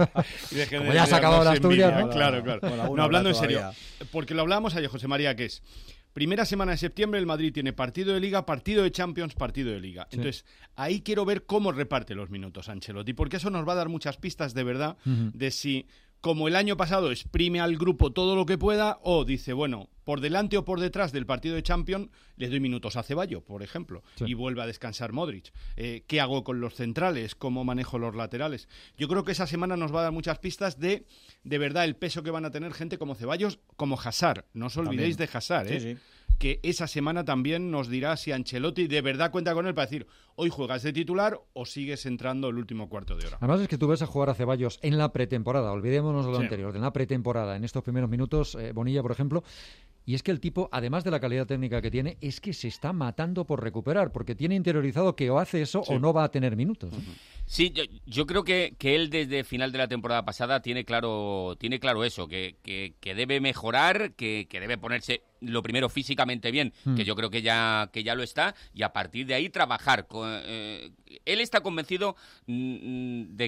Y como ya se ha acabado las tuyas, ¿no? Claro. No, hablando en serio, porque lo hablábamos ayer, José María, que es primera semana de septiembre, el Madrid tiene partido de Liga, partido de Champions, partido de Liga. Sí. Entonces, ahí quiero ver cómo reparte los minutos Ancelotti, porque eso nos va a dar muchas pistas de verdad de si, como el año pasado, exprime al grupo todo lo que pueda, o dice, bueno, por delante o por detrás del partido de Champions le doy minutos a Ceballos, por ejemplo, y vuelve a descansar Modric. ¿Qué hago con los centrales? ¿Cómo manejo los laterales? Yo creo que esa semana nos va a dar muchas pistas de verdad, el peso que van a tener gente como Ceballos, como Hazard. No os olvidéis de Hazard, sí. Que esa semana también nos dirá si Ancelotti de verdad cuenta con él para decir, hoy juegas de titular o sigues entrando el último cuarto de hora. Además es que tú ves a jugar a Ceballos en la pretemporada, olvidémonos de lo anterior, en la pretemporada, en estos primeros minutos, Bonilla, por ejemplo, y es que el tipo, además de la calidad técnica que tiene, es que se está matando por recuperar, porque tiene interiorizado que o hace eso o no va a tener minutos. Sí, yo creo que él desde final de la temporada pasada tiene claro eso, que debe mejorar, que debe ponerse lo primero físicamente bien, que yo creo que ya lo está, y a partir de ahí trabajar. Él está convencido de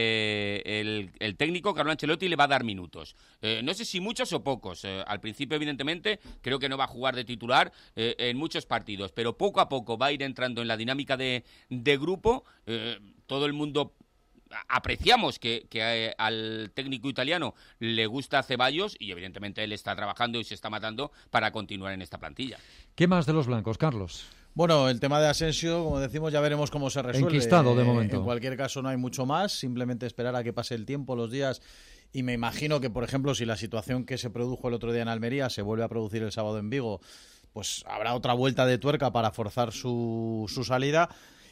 que el técnico Carlo Ancelotti le va a dar minutos. No sé si muchos o pocos. Al principio, evidentemente, creo que no va a jugar de titular en muchos partidos, pero poco a poco va a ir entrando en la dinámica de grupo. Todo el mundo apreciamos que al técnico italiano le gusta Ceballos, y evidentemente él está trabajando y se está matando para continuar en esta plantilla. ¿Qué más de los blancos, Carlos? Bueno, el tema de Asensio, como decimos, ya veremos cómo se resuelve. Enquistado de momento. En cualquier caso no hay mucho más, simplemente esperar a que pase el tiempo, los días, y me imagino que, por ejemplo, si la situación que se produjo el otro día en Almería se vuelve a producir el sábado en Vigo, pues habrá otra vuelta de tuerca para forzar su salida.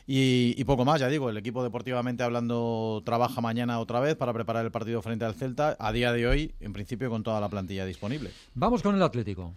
Y poco más, ya digo, el equipo deportivamente hablando trabaja mañana otra vez para preparar el partido frente al Celta, a día de hoy, en principio, con toda la plantilla disponible. Vamos con el Atlético.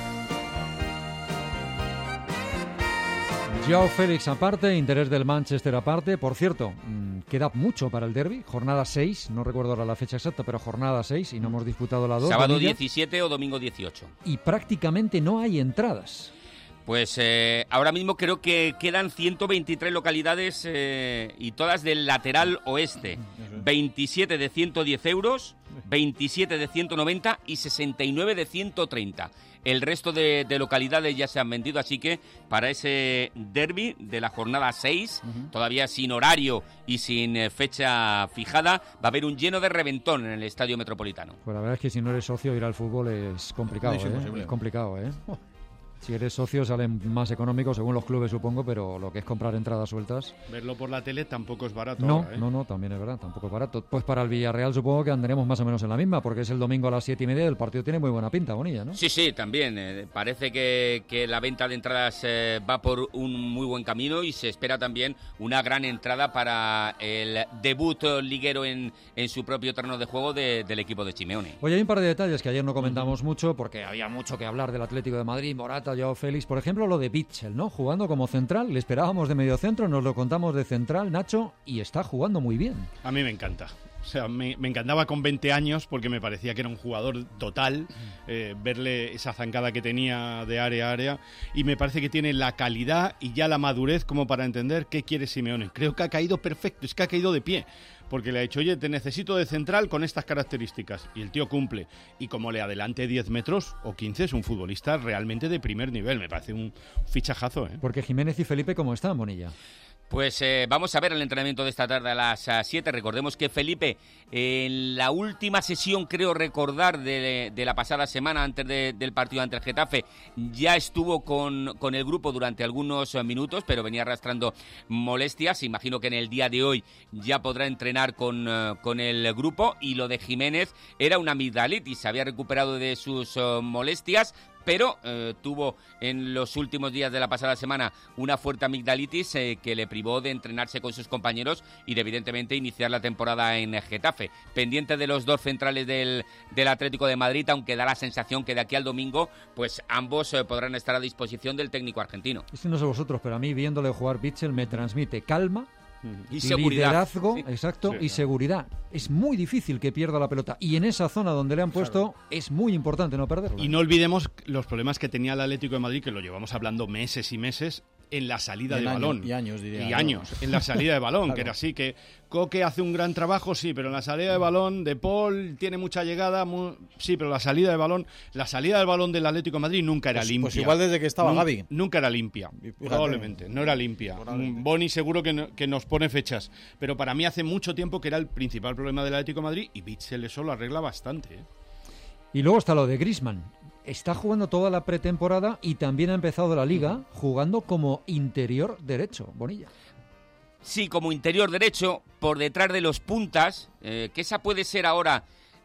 Joao Félix aparte, interés del Manchester aparte. Por cierto, queda mucho para el derbi, jornada 6, no recuerdo ahora la fecha exacta, pero jornada 6, y no hemos disputado la 2. Sábado 17 o domingo 18. Y prácticamente no hay entradas. Pues ahora mismo creo que quedan 123 localidades y todas del lateral oeste. 27 de 110 euros, 27 de 190 y 69 de 130. El resto de localidades ya se han vendido, así que para ese derbi de la jornada 6, todavía sin horario y sin fecha fijada, va a haber un lleno de reventón en el Estadio Metropolitano. Pues la verdad es que si no eres socio, ir al fútbol es complicado, es complicado, Si eres socio salen más económicos según los clubes, supongo, pero lo que es comprar entradas sueltas... Verlo por la tele tampoco es barato. No, ahora, no, también es verdad, tampoco es barato. Pues para el Villarreal supongo que andaremos más o menos en la misma, porque es el domingo a las 7:30, el partido tiene muy buena pinta, Bonilla, ¿no? Sí, también. Parece que la venta de entradas va por un muy buen camino, y se espera también una gran entrada para el debut liguero en su propio terreno de juego del equipo de Simeone. Oye, hay un par de detalles que ayer no comentamos mucho, porque había mucho que hablar del Atlético de Madrid, Morata, falta Joao Félix. Por ejemplo, lo de Witsel, ¿no? Jugando como central, le esperábamos de mediocentro, nos lo contamos de central, Nacho, y está jugando muy bien. A mí me encanta. O sea, me encantaba con 20 años porque me parecía que era un jugador total, verle esa zancada que tenía de área a área, y me parece que tiene la calidad y ya la madurez como para entender qué quiere Simeone. Creo que ha caído perfecto, es que ha caído de pie, porque le ha dicho, oye, te necesito de central con estas características, y el tío cumple, y como le adelante 10 metros o 15 es un futbolista realmente de primer nivel, me parece un fichajazo, ¿eh? Porque Jiménez y Felipe, ¿cómo están, Bonilla? Pues vamos a ver el entrenamiento de esta tarde a las 7. Recordemos que Felipe, en la última sesión, creo recordar, de la pasada semana, antes del partido ante el Getafe, ya estuvo con el grupo durante algunos minutos, pero venía arrastrando molestias. Imagino que en el día de hoy ya podrá entrenar con el grupo. Y lo de Jiménez era una amigdalitis, se había recuperado de sus molestias, pero tuvo en los últimos días de la pasada semana una fuerte amigdalitis que le privó de entrenarse con sus compañeros y de, evidentemente, iniciar la temporada en Getafe. Pendiente de los dos centrales del Atlético de Madrid, aunque da la sensación que de aquí al domingo pues ambos podrán estar a disposición del técnico argentino. Es que no sé vosotros, pero a mí, viéndole jugar Witsel, me transmite calma y seguridad. Liderazgo, sí. Exacto, sí, y seguridad. Es muy difícil que pierda la pelota, y en esa zona donde le han puesto es muy importante no perderla. Y no olvidemos los problemas que tenía el Atlético de Madrid, que lo llevamos hablando meses y meses, en la salida de balón. Y años, diría. Y años, en la salida de balón, claro. Que era así, que Coque hace un gran trabajo, sí, pero en la salida de balón, De Paul tiene mucha llegada, sí, pero la salida del balón del Atlético de Madrid nunca era limpia. Pues igual desde que estaba Gavi. Nunca era limpia, probablemente, no era limpia. Boni seguro que nos pone fechas, pero para mí hace mucho tiempo que era el principal problema del Atlético de Madrid, y Witsel eso lo arregla bastante, ¿eh? Y luego está lo de Griezmann. Está jugando toda la pretemporada y también ha empezado la Liga jugando como interior derecho, Bonilla. Sí, como interior derecho, por detrás de los puntas, que esa puede ser ahora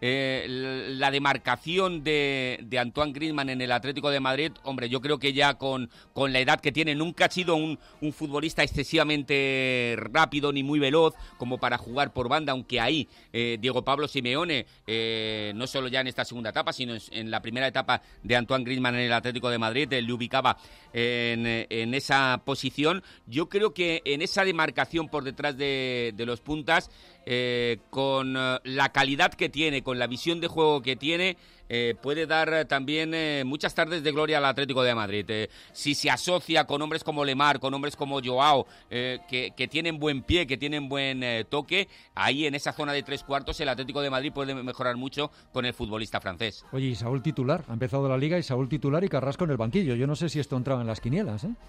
la demarcación de Antoine Griezmann en el Atlético de Madrid. Hombre, yo creo que ya con la edad que tiene, nunca ha sido un futbolista excesivamente rápido ni muy veloz como para jugar por banda, aunque ahí Diego Pablo Simeone, no solo ya en esta segunda etapa, sino en la primera etapa de Antoine Griezmann en el Atlético de Madrid, le ubicaba en esa posición. Yo creo que en esa demarcación por detrás de los puntas, con la calidad que tiene, con la visión de juego que tiene, puede dar también muchas tardes de gloria al Atlético de Madrid. Si se asocia con hombres como Lemar, con hombres como Joao, que tienen buen pie, que tienen buen toque, ahí en esa zona de tres cuartos el Atlético de Madrid puede mejorar mucho con el futbolista francés. Oye, y Saúl titular, ha empezado la Liga, y Saúl titular y Carrasco en el banquillo. Yo no sé si esto entraba en las quinielas, ¿eh?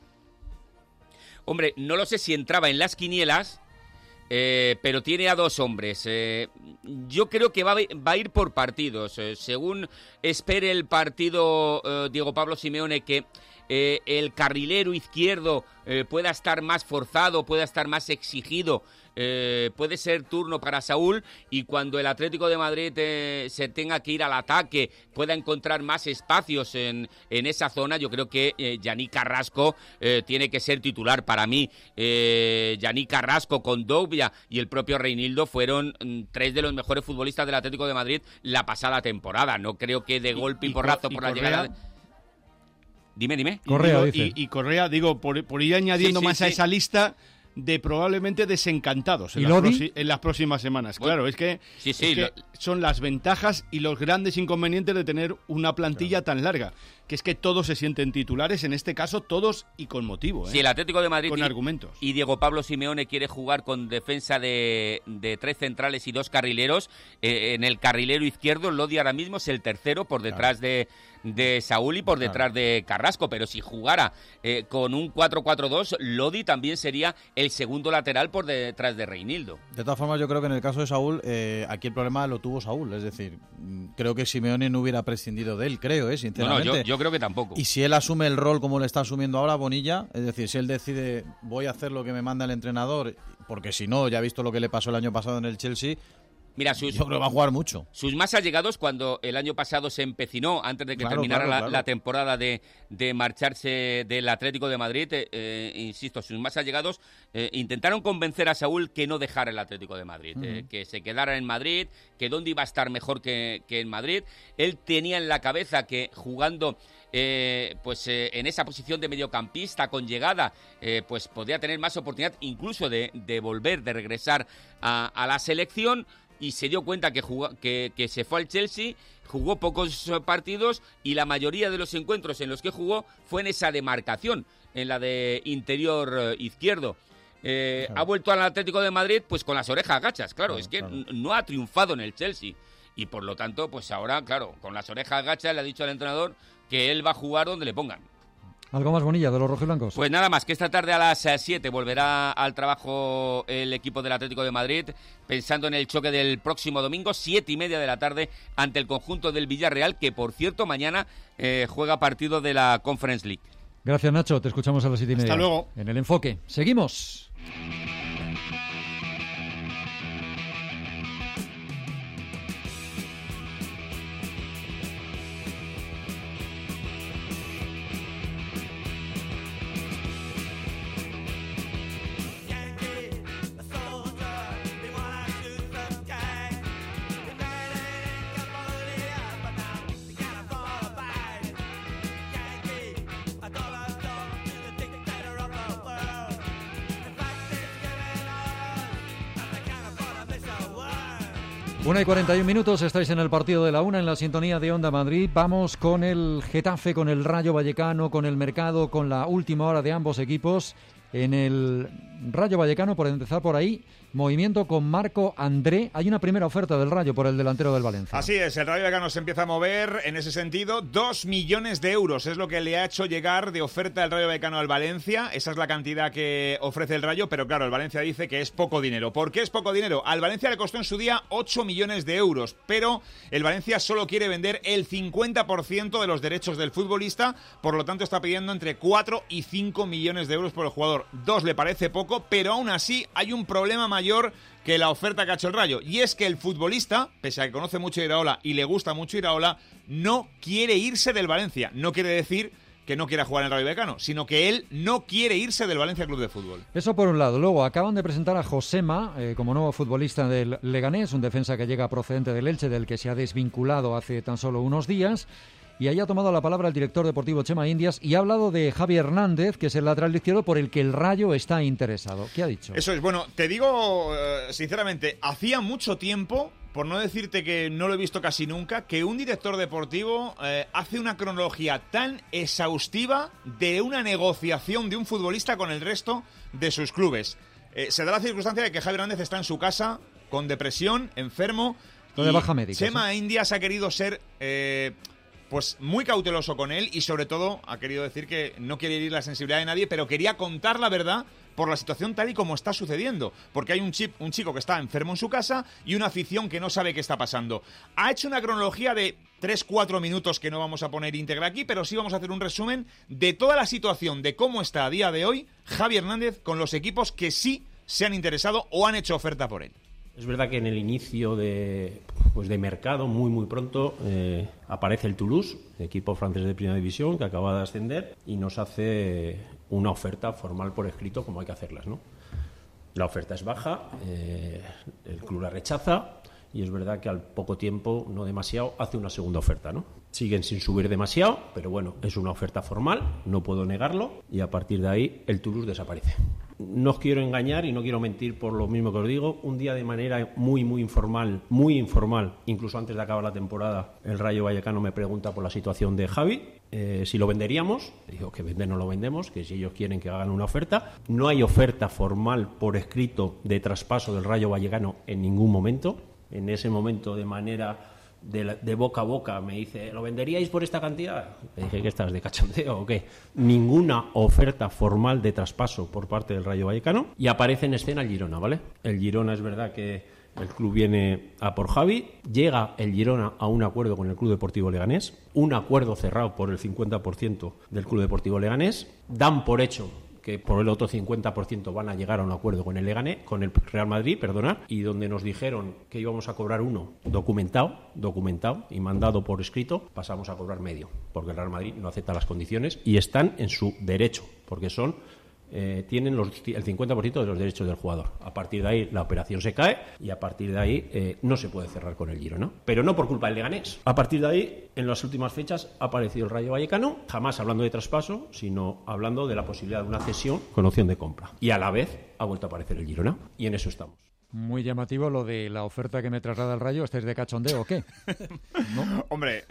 Hombre, no lo sé si entraba en las quinielas, pero tiene a dos hombres. Yo creo que va a ir por partidos. Según espere el partido Diego Pablo Simeone, que el carrilero izquierdo pueda estar más forzado, pueda estar más exigido, puede ser turno para Saúl, y cuando el Atlético de Madrid se tenga que ir al ataque, pueda encontrar más espacios en esa zona, yo creo que Yannick Carrasco tiene que ser titular. Para mí, Yannick Carrasco, Kondogbia y el propio Reinildo fueron tres de los mejores futbolistas del Atlético de Madrid la pasada temporada. No creo que de golpe y porrazo por la llegada... Dime. Correa, y Correa, digo, por ir añadiendo más a esa lista de probablemente desencantados en las próximas semanas. Claro, es que son las ventajas y los grandes inconvenientes de tener una plantilla tan larga, que es que todos se sienten titulares, en este caso todos y con motivo. Si el Atlético de Madrid con argumentos. Y Diego Pablo Simeone quiere jugar con defensa de tres centrales y dos carrileros, en el carrilero izquierdo Lodi ahora mismo es el tercero por detrás de Saúl y por detrás de Carrasco, pero si jugara con un 4-4-2, Lodi también sería el segundo lateral por detrás de Reinildo. De todas formas, yo creo que en el caso de Saúl, aquí el problema lo tuvo Saúl, es decir, creo que Simeone no hubiera prescindido de él, sinceramente. No, yo creo que tampoco. Y si él asume el rol como le está asumiendo ahora Bonilla, es decir, si él decide voy a hacer lo que me manda el entrenador, porque si no, ya ha visto lo que le pasó el año pasado en el Chelsea, Mira, yo creo que va a jugar mucho. Sus más allegados, cuando el año pasado se empecinó, antes de que terminara la temporada, de marcharse del Atlético de Madrid, insisto, sus más allegados intentaron convencer a Saúl que no dejara el Atlético de Madrid, que se quedara en Madrid, que dónde iba a estar mejor que en Madrid. Él tenía en la cabeza que jugando en esa posición de mediocampista con llegada, pues podría tener más oportunidad incluso de volver, de regresar a la selección. Y se dio cuenta que se fue al Chelsea, jugó pocos partidos y la mayoría de los encuentros en los que jugó fue en esa demarcación, en la de interior izquierdo. Claro. Ha vuelto al Atlético de Madrid pues con las orejas gachas, claro. Es que no ha triunfado en el Chelsea y por lo tanto pues ahora, claro, con las orejas gachas le ha dicho al entrenador que él va a jugar donde le pongan. ¿Algo más, Bonilla, de los rojiblancos? Pues nada más, que esta tarde a las 7 volverá al trabajo el equipo del Atlético de Madrid, pensando en el choque del próximo domingo, 7:30 de la tarde, ante el conjunto del Villarreal, que por cierto mañana juega partido de la Conference League. Gracias, Nacho, te escuchamos a las 7:30. Hasta luego. En El Enfoque. Seguimos. Una y 41 minutos, estáis en el partido de la una en la sintonía de Onda Madrid. Vamos con el Getafe, con el Rayo Vallecano, con el Mercado, con la última hora de ambos equipos. En el Rayo Vallecano, por empezar por ahí, movimiento con Marco André. Hay una primera oferta del Rayo por el delantero del Valencia. Así es, el Rayo Vallecano se empieza a mover en ese sentido. 2 millones de euros es lo que le ha hecho llegar de oferta el Rayo Vallecano al Valencia. Esa es la cantidad que ofrece el Rayo, pero claro, el Valencia dice que es poco dinero. ¿Por qué es poco dinero? Al Valencia le costó en su día 8 millones de euros, pero el Valencia solo quiere vender el 50% de los derechos del futbolista, por lo tanto está pidiendo entre 4 y 5 millones de euros por el jugador. 2 le parece poco, pero aún así hay un problema mayor que la oferta que ha hecho el Rayo, y es que el futbolista, pese a que conoce mucho Iraola y le gusta mucho Iraola, no quiere irse del Valencia. No quiere decir que no quiera jugar en el Rayo Vallecano, sino que él no quiere irse del Valencia Club de Fútbol. Eso por un lado. Luego acaban de presentar a Josema como nuevo futbolista del Leganés, un defensa que llega procedente del Elche, del que se ha desvinculado hace tan solo unos días. Y ahí ha tomado la palabra el director deportivo Chema Indias y ha hablado de Javi Hernández, que es el lateral izquierdo por el que el Rayo está interesado. ¿Qué ha dicho? Eso es, bueno, te digo sinceramente, hacía mucho tiempo, por no decirte que no lo he visto casi nunca, que un director deportivo hace una cronología tan exhaustiva de una negociación de un futbolista con el resto de sus clubes. Se da la circunstancia de que Javi Hernández está en su casa con depresión, enfermo. De baja médica. Chema Indias ha querido ser pues muy cauteloso con él y sobre todo ha querido decir que no quiere herir la sensibilidad de nadie, pero quería contar la verdad por la situación tal y como está sucediendo, porque hay un chico que está enfermo en su casa y una afición que no sabe qué está pasando. Ha hecho una cronología de 3-4 minutos que no vamos a poner íntegra aquí, pero sí vamos a hacer un resumen de toda la situación, de cómo está a día de hoy Javi Hernández con los equipos que sí se han interesado o han hecho oferta por él. Es verdad que en el inicio de mercado, muy pronto, aparece el Toulouse, equipo francés de primera división que acaba de ascender y nos hace una oferta formal por escrito como hay que hacerlas, ¿no? La oferta es baja, el club la rechaza y es verdad que al poco tiempo, no demasiado, hace una segunda oferta, ¿no? Siguen sin subir demasiado, pero bueno, es una oferta formal, no puedo negarlo, y a partir de ahí el Toulouse desaparece. No os quiero engañar y no quiero mentir por lo mismo que os digo. Un día de manera muy informal, incluso antes de acabar la temporada, el Rayo Vallecano me pregunta por la situación de Javi, si lo venderíamos. Digo que vender no lo vendemos, que si ellos quieren que hagan una oferta. No hay oferta formal por escrito de traspaso del Rayo Vallecano en ningún momento. En ese momento, de manera de boca a boca, me dice, ¿lo venderíais por esta cantidad? Le dije, ¿qué estás, de cachondeo o qué? Ninguna oferta formal de traspaso por parte del Rayo Vallecano. Y aparece en escena el Girona, ¿vale? El Girona, es verdad que el club viene a por Javi. Llega el Girona a un acuerdo con el Club Deportivo Leganés. Un acuerdo cerrado por el 50% del Club Deportivo Leganés. Dan por hecho que por el otro 50% van a llegar a un acuerdo con el Real Madrid, y donde nos dijeron que íbamos a cobrar 1 documentado y mandado por escrito, pasamos a cobrar medio, porque el Real Madrid no acepta las condiciones y están en su derecho, porque tienen el 50% de los derechos del jugador. A partir de ahí la operación se cae y a partir de ahí no se puede cerrar con el Girona. Pero no por culpa del Leganés. A partir de ahí, en las últimas fechas, ha aparecido el Rayo Vallecano, jamás hablando de traspaso, sino hablando de la posibilidad de una cesión con opción de compra. Y a la vez ha vuelto a aparecer el Girona y en eso estamos. Muy llamativo lo de la oferta que me traslada el Rayo. ¿Estáis de cachondeo o qué? ¿No? Hombre,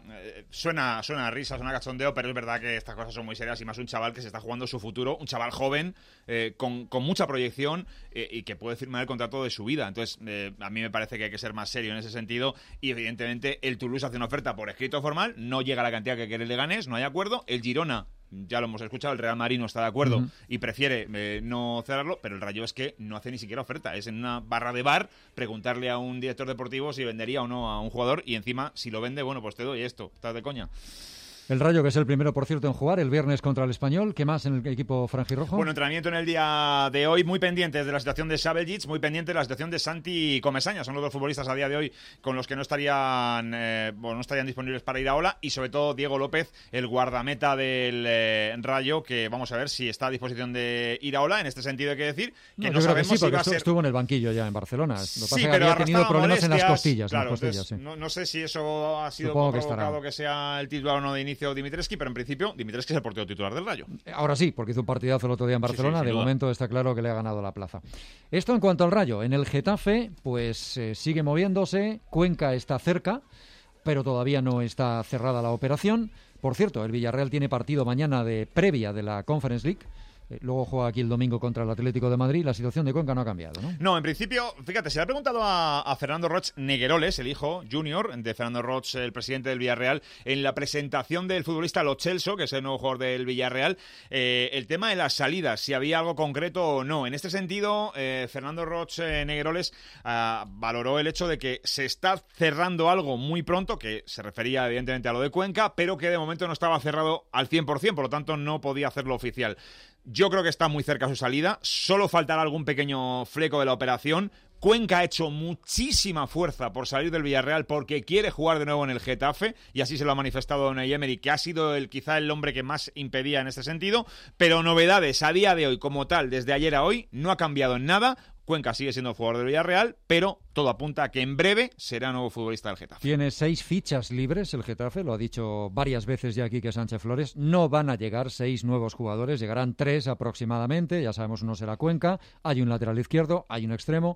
suena a risa, suena a cachondeo, pero es verdad que estas cosas son muy serias y más un chaval que se está jugando su futuro, un chaval joven, con mucha proyección y que puede firmar el contrato de su vida. Entonces, a mí me parece que hay que ser más serio en ese sentido y evidentemente el Toulouse hace una oferta por escrito formal, no llega a la cantidad que quiere el Leganés, no hay acuerdo, el Girona, ya lo hemos escuchado, el Real Madrid no está de acuerdo y prefiere no cerrarlo, pero el Rayo es que no hace ni siquiera oferta, es en una barra de bar preguntarle a un director deportivo si vendería o no a un jugador y encima si lo vende, bueno, pues te doy esto, estás de coña. El Rayo, que es el primero, por cierto, en jugar el viernes contra el Español. ¿Qué más en el equipo franjirrojo? Bueno, entrenamiento en el día de hoy, muy pendientes de la situación de Sabeljic, muy pendientes de la situación de Santi Comesaña. Son los dos futbolistas a día de hoy con los que no estarían disponibles para Iraola, y sobre todo Diego López, el guardameta del Rayo, que vamos a ver si está a disposición de Iraola. En este sentido hay que decir que no sabemos si va a ser... Estuvo en el banquillo ya en Barcelona. Lo que pasa sí, es que pero había tenido problemas en las costillas. Claro, sí. no sé si eso ha sido provocado que sea el titular o no de inicio Dimitrescu, pero en principio Dimitrescu es el portero titular del Rayo. Ahora sí, porque hizo un partidazo el otro día en Barcelona. De momento está claro que le ha ganado la plaza. Esto en cuanto al Rayo. En el Getafe, pues sigue moviéndose. Cuenca está cerca, pero todavía no está cerrada la operación. Por cierto, el Villarreal tiene partido mañana de previa de la Conference League. Luego juega aquí el domingo contra el Atlético de Madrid. La situación de Cuenca no ha cambiado, ¿no? No, en principio, fíjate, se le ha preguntado a Fernando Roig Negueroles, el hijo junior de Fernando Roig, el presidente del Villarreal, en la presentación del futbolista Lo Celso, que es el nuevo jugador del Villarreal, el tema de las salidas, si había algo concreto o no. En este sentido, Fernando Roig Negueroles valoró el hecho de que se está cerrando algo muy pronto, que se refería evidentemente a lo de Cuenca, pero que de momento no estaba cerrado al 100%, por lo tanto no podía hacerlo oficial. Yo creo que está muy cerca su salida, solo faltará algún pequeño fleco de la operación. Cuenca ha hecho muchísima fuerza por salir del Villarreal porque quiere jugar de nuevo en el Getafe, y así se lo ha manifestado Unai Emery, que ha sido quizá el hombre que más impedía en este sentido, pero novedades a día de hoy como tal, desde ayer a hoy, no ha cambiado en nada. Cuenca sigue siendo jugador del Villarreal, pero todo apunta a que en breve será nuevo futbolista del Getafe. Tiene 6 fichas libres el Getafe, lo ha dicho varias veces ya Quique Sánchez Flores. No van a llegar 6 nuevos jugadores, llegarán 3 aproximadamente. Ya sabemos, uno será Cuenca, hay un lateral izquierdo, hay un extremo.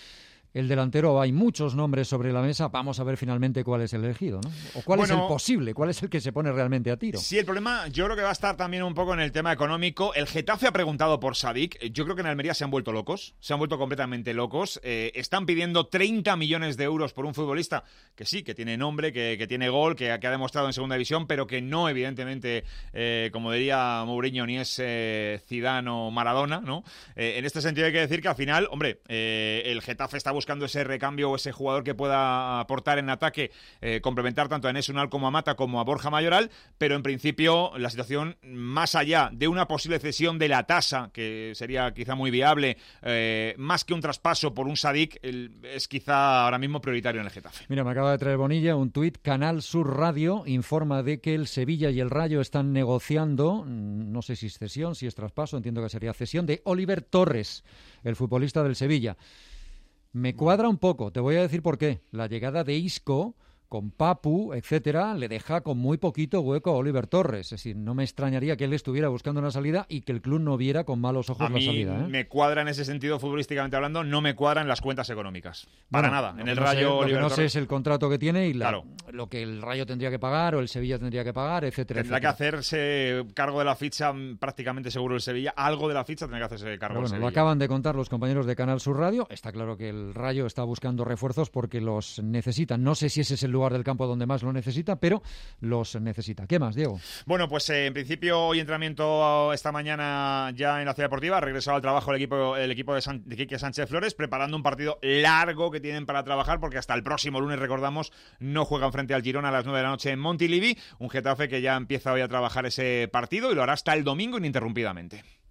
El delantero, hay muchos nombres sobre la mesa. Vamos a ver finalmente cuál es el elegido, ¿no? O cuál es el posible, cuál es el que se pone realmente a tiro. Sí, el problema yo creo que va a estar también un poco en el tema económico. El Getafe ha preguntado por Sadik. Yo creo que en Almería se han vuelto locos, se han vuelto completamente locos. Están pidiendo 30 millones de euros por un futbolista que sí, que tiene nombre, que tiene gol, que ha demostrado en segunda división, pero que no, evidentemente, como diría Mourinho, ni es Zidane o Maradona, ¿no? En este sentido hay que decir que al final, hombre, el Getafe está buscando ese recambio o ese jugador que pueda aportar en ataque, complementar tanto a Enes Unal como a Mata como a Borja Mayoral, pero en principio la situación, más allá de una posible cesión de la tasa, que sería quizá muy viable, más que un traspaso por un Sadik, es quizá ahora mismo prioritario en el Getafe. Mira, me acaba de traer Bonilla un tuit. Canal Sur Radio informa de que el Sevilla y el Rayo están negociando, no sé si es cesión, si es traspaso, entiendo que sería cesión, de Oliver Torres, el futbolista del Sevilla. Me cuadra un poco, te voy a decir por qué. La llegada de Isco con Papu, etcétera, le deja con muy poquito hueco a Oliver Torres. Es decir, no me extrañaría que él estuviera buscando una salida y que el club no viera con malos ojos la salida. Me cuadra en ese sentido, futbolísticamente hablando, no me cuadran las cuentas económicas. Para nada. En el Rayo, lo que no sé es el contrato que tiene y claro, lo que el Rayo tendría que pagar o el Sevilla tendría que pagar, etcétera. Tendrá que hacerse cargo de la ficha, prácticamente seguro el Sevilla. Algo de la ficha tendrá que hacerse cargo el Sevilla. Lo acaban de contar los compañeros de Canal Sur Radio. Está claro que el Rayo está buscando refuerzos porque los necesita. No sé si ese es el lugar del campo donde más lo necesita, pero los necesita. ¿Qué más, Diego? Bueno, pues en principio hoy entrenamiento esta mañana ya en la Ciudad Deportiva. Ha regresado al trabajo el equipo de Quique Sánchez Flores, preparando un partido largo que tienen para trabajar, porque hasta el próximo lunes, recordamos, no juegan frente al Girona a las 9 de la noche en Montilivi. Un Getafe que ya empieza hoy a trabajar ese partido y lo hará hasta el domingo ininterrumpidamente.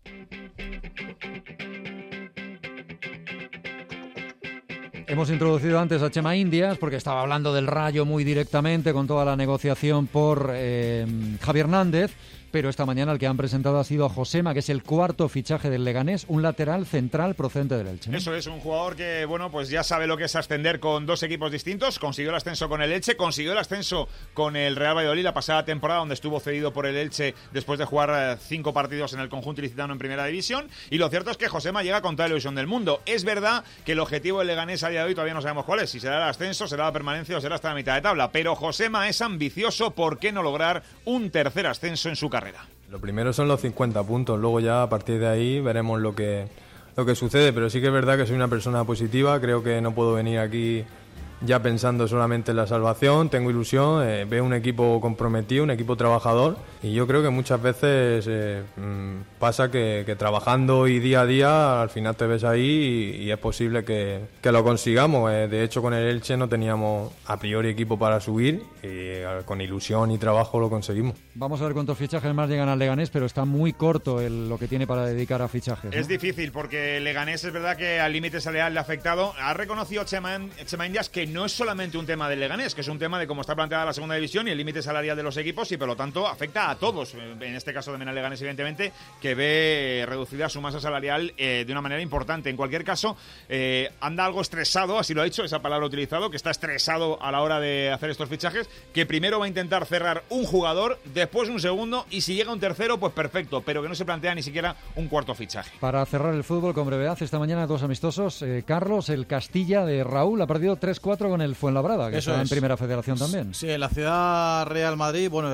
Hemos introducido antes a Chema Indias porque estaba hablando del Rayo muy directamente con toda la negociación por Javi Hernández, pero esta mañana el que han presentado ha sido a Josema, que es el cuarto fichaje del Leganés, un lateral central procedente del Elche, ¿no? Eso es, un jugador que, bueno, pues ya sabe lo que es ascender con dos equipos distintos. Consiguió el ascenso con el Elche, consiguió el ascenso con el Real Valladolid la pasada temporada, donde estuvo cedido por el Elche después de jugar 5 partidos en el conjunto ilicitano en Primera División. Y lo cierto es que Josema llega con toda la ilusión del mundo. Es verdad que el objetivo del Leganés a día de hoy todavía no sabemos cuál es, si será el ascenso, será la permanencia o será hasta la mitad de tabla. Pero Josema es ambicioso, ¿por qué no lograr un tercer ascenso en su carrera? Lo primero son los 50 puntos, luego ya a partir de ahí veremos lo que sucede, pero sí que es verdad que soy una persona positiva, creo que no puedo venir aquí ya pensando solamente en la salvación, tengo ilusión, veo un equipo comprometido, un equipo trabajador, y yo creo que muchas veces pasa que trabajando y día a día al final te ves ahí y es posible que lo consigamos. De hecho, con el Elche no teníamos a priori equipo para subir y con ilusión y trabajo lo conseguimos. Vamos a ver cuántos fichajes más llegan al Leganés, pero está muy corto lo que tiene para dedicar a fichajes, ¿no? Es difícil porque Leganés es verdad que al límite salarial le ha afectado. Ha reconocido Chema Indias que no es solamente un tema del Leganés, que es un tema de cómo está planteada la segunda división y el límite salarial de los equipos, y por lo tanto afecta a todos. En este caso también al Leganés, evidentemente, que ve reducida su masa salarial de una manera importante. En cualquier caso, anda algo estresado, así lo ha dicho, esa palabra utilizado, que está estresado a la hora de hacer estos fichajes, que primero va a intentar cerrar un jugador, después un segundo, y si llega un tercero, pues perfecto, pero que no se plantea ni siquiera un cuarto fichaje. Para cerrar el fútbol con brevedad, esta mañana 2 amistosos. Carlos, el Castilla de Raúl ha perdido 3-4 con el Fuenlabrada, que está en Primera Federación también. Sí, en la ciudad Real Madrid, bueno,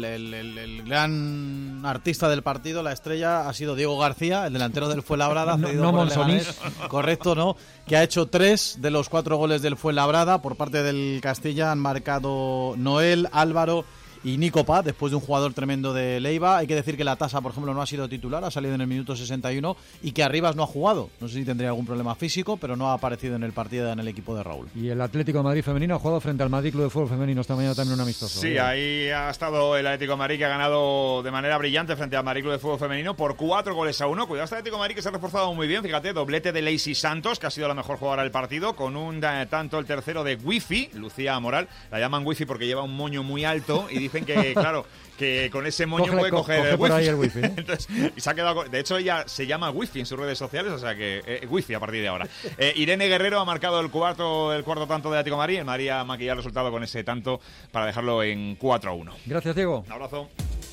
el gran artista del partido, la estrella, ha sido Diego García, el delantero del Fuenlabrada. No Monsonís. Correcto, ¿no? Que ha hecho 3 de los 4 goles del Fuenlabrada. Por parte del Castilla han marcado Noel, Álvaro y Nico Paz, después de un jugador tremendo de Leiva. Hay que decir que la Tasa, por ejemplo, no ha sido titular, ha salido en el minuto 61, y que Arribas no ha jugado. No sé si tendría algún problema físico, pero no ha aparecido en el partido en el equipo de Raúl. Y el Atlético de Madrid femenino ha jugado frente al Madrid Club de Fútbol Femenino esta mañana también un amistoso. Sí, ahí ha estado el Atlético de Madrid, que ha ganado de manera brillante frente al Madrid Club de Fútbol Femenino por 4-1. Cuidado, este Atlético de Madrid que se ha reforzado muy bien, fíjate, doblete de Lacey Santos, que ha sido la mejor jugadora del partido, con un tanto el tercero de Wifi, Lucía Moral, la llaman Wifi porque lleva un moño muy alto y dicen que, claro, que con ese moño puede coger el wifi. El wifi, ¿eh? Entonces, y se ha quedado, de hecho, ella se llama Wifi en sus redes sociales, o sea que wifi a partir de ahora. Irene Guerrero ha marcado el cuarto tanto de Atlético de Madrid. El Madrid ha maquillado el resultado con ese tanto para dejarlo en 4-1. Gracias, Diego. Un abrazo.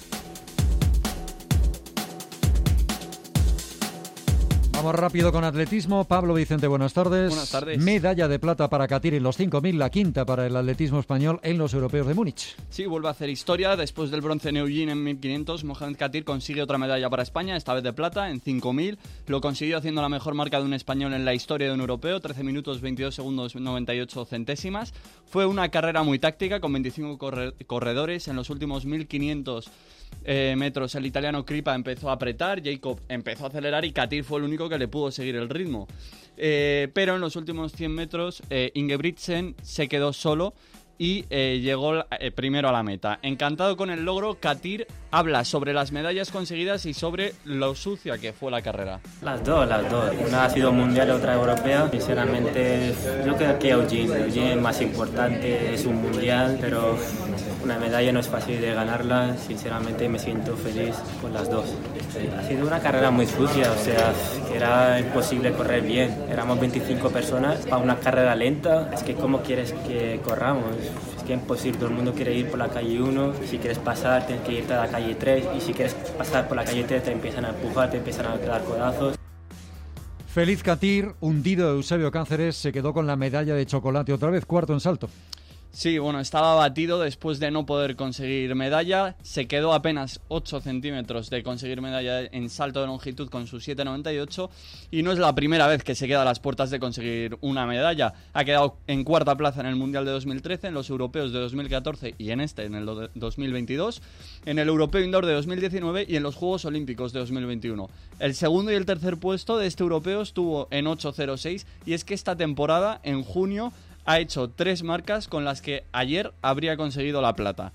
Vamos rápido con atletismo. Pablo Vicente, buenas tardes. Buenas tardes. Medalla de plata para Katir en los 5.000, la quinta para el atletismo español en los europeos de Múnich. Sí, vuelve a hacer historia. Después del bronce en Eugene en 1.500, Mohamed Katir consigue otra medalla para España, esta vez de plata, en 5.000. Lo consiguió haciendo la mejor marca de un español en la historia de un europeo, 13 minutos 22 segundos 98 centésimas. Fue una carrera muy táctica, con 25 corredores. En los últimos 1.500 metros el italiano Kripa empezó a apretar, Jacob empezó a acelerar y Katir fue el único que le pudo seguir el ritmo. Pero en los últimos 100 metros Ingebrigtsen se quedó solo y llegó primero a la meta. Encantado con el logro, Katir habla sobre las medallas conseguidas y sobre lo sucia que fue la carrera. Las dos. Una ha sido mundial y otra europea. Sinceramente, yo creo que Eugene es más importante, es un mundial, pero una medalla no es fácil de ganarla. Sinceramente me siento feliz con las dos. Ha sido una carrera muy sucia, o sea, que era imposible correr bien. Éramos 25 personas para una carrera lenta. Es que ¿cómo quieres que corramos? Es que es imposible, todo el mundo quiere ir por la calle 1, si quieres pasar tienes que irte a la calle 3, y si quieres pasar por la calle 3 te empiezan a empujar, te empiezan a dar codazos. Feliz Katir, hundido Eusebio Cáceres, se quedó con la medalla de chocolate, otra vez cuarto en salto. Sí, bueno, estaba batido después de no poder conseguir medalla. Se quedó apenas 8 centímetros de conseguir medalla en salto de longitud con su 7,98, y no es la primera vez que se queda a las puertas de conseguir una medalla. Ha quedado en cuarta plaza en el Mundial de 2013, en los Europeos de 2014 y en el 2022, en el Europeo Indoor de 2019 y en los Juegos Olímpicos de 2021. El segundo y el tercer puesto de este europeo estuvo en 8,06, y es que esta temporada, en junio, ha hecho 3 marcas con las que ayer habría conseguido la plata.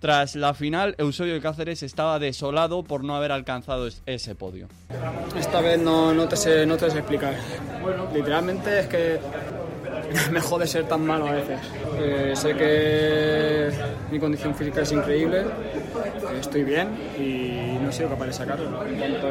Tras la final, Eusebio Cáceres estaba desolado por no haber alcanzado ese podio. Esta vez no te sé explicar. Literalmente es que me jode ser tan malo a veces. Sé que mi condición física es increíble, estoy bien y no he sido capaz de sacarlo.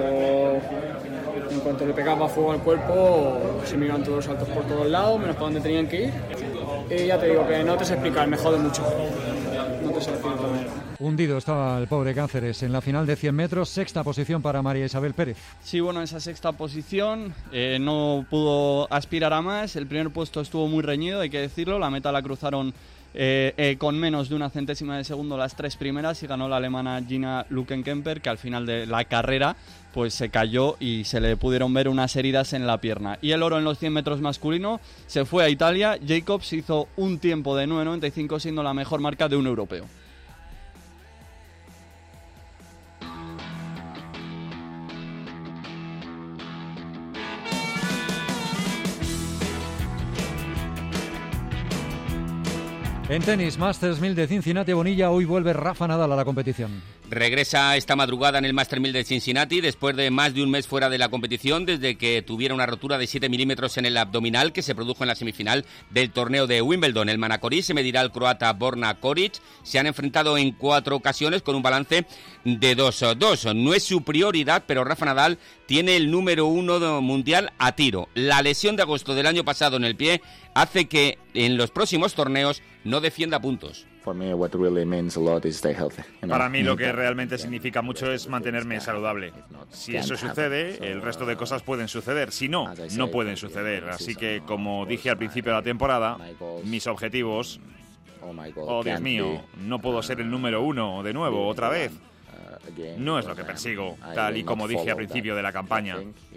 En cuanto le pegaba fuego al cuerpo, se me iban todos los saltos por todos lados, menos para donde tenían que ir. Y ya te digo que no te sé explicar, me jode mucho. No te sé explicar. Hundido estaba el pobre Cáceres en la final de 100 metros, sexta posición para María Isabel Pérez. Sí, bueno, esa sexta posición no pudo aspirar a más. El primer puesto estuvo muy reñido, hay que decirlo. La meta la cruzaron con menos de una centésima de segundo las tres primeras y ganó la alemana Gina Lückenkemper, que al final de la carrera pues se cayó y se le pudieron ver unas heridas en la pierna. Y el oro en los 100 metros masculino se fue a Italia. Jacobs hizo un tiempo de 9.95, siendo la mejor marca de un europeo. En tenis, Masters 1000 de Cincinnati, Bonilla, hoy vuelve Rafa Nadal a la competición. Regresa esta madrugada en el Masters 1000 de Cincinnati después de más de un mes fuera de la competición, desde que tuviera una rotura de 7 milímetros en el abdominal que se produjo en la semifinal del torneo de Wimbledon. El manacorí se medirá al croata Borna Koric. Se han enfrentado en 4 ocasiones con un balance de 2-2. No es su prioridad, pero Rafa Nadal tiene el número 1 mundial a tiro. La lesión de agosto del año pasado en el pie hace que en los próximos torneos no defienda puntos. Para mí lo que realmente significa mucho es mantenerme saludable. Si eso sucede, el resto de cosas pueden suceder. Si no, no pueden suceder. Así que, como dije al principio de la temporada, mis objetivos... Oh, Dios mío, no puedo ser el número 1 de nuevo, otra vez. No es lo que persigo, tal y como dije al principio de la campaña.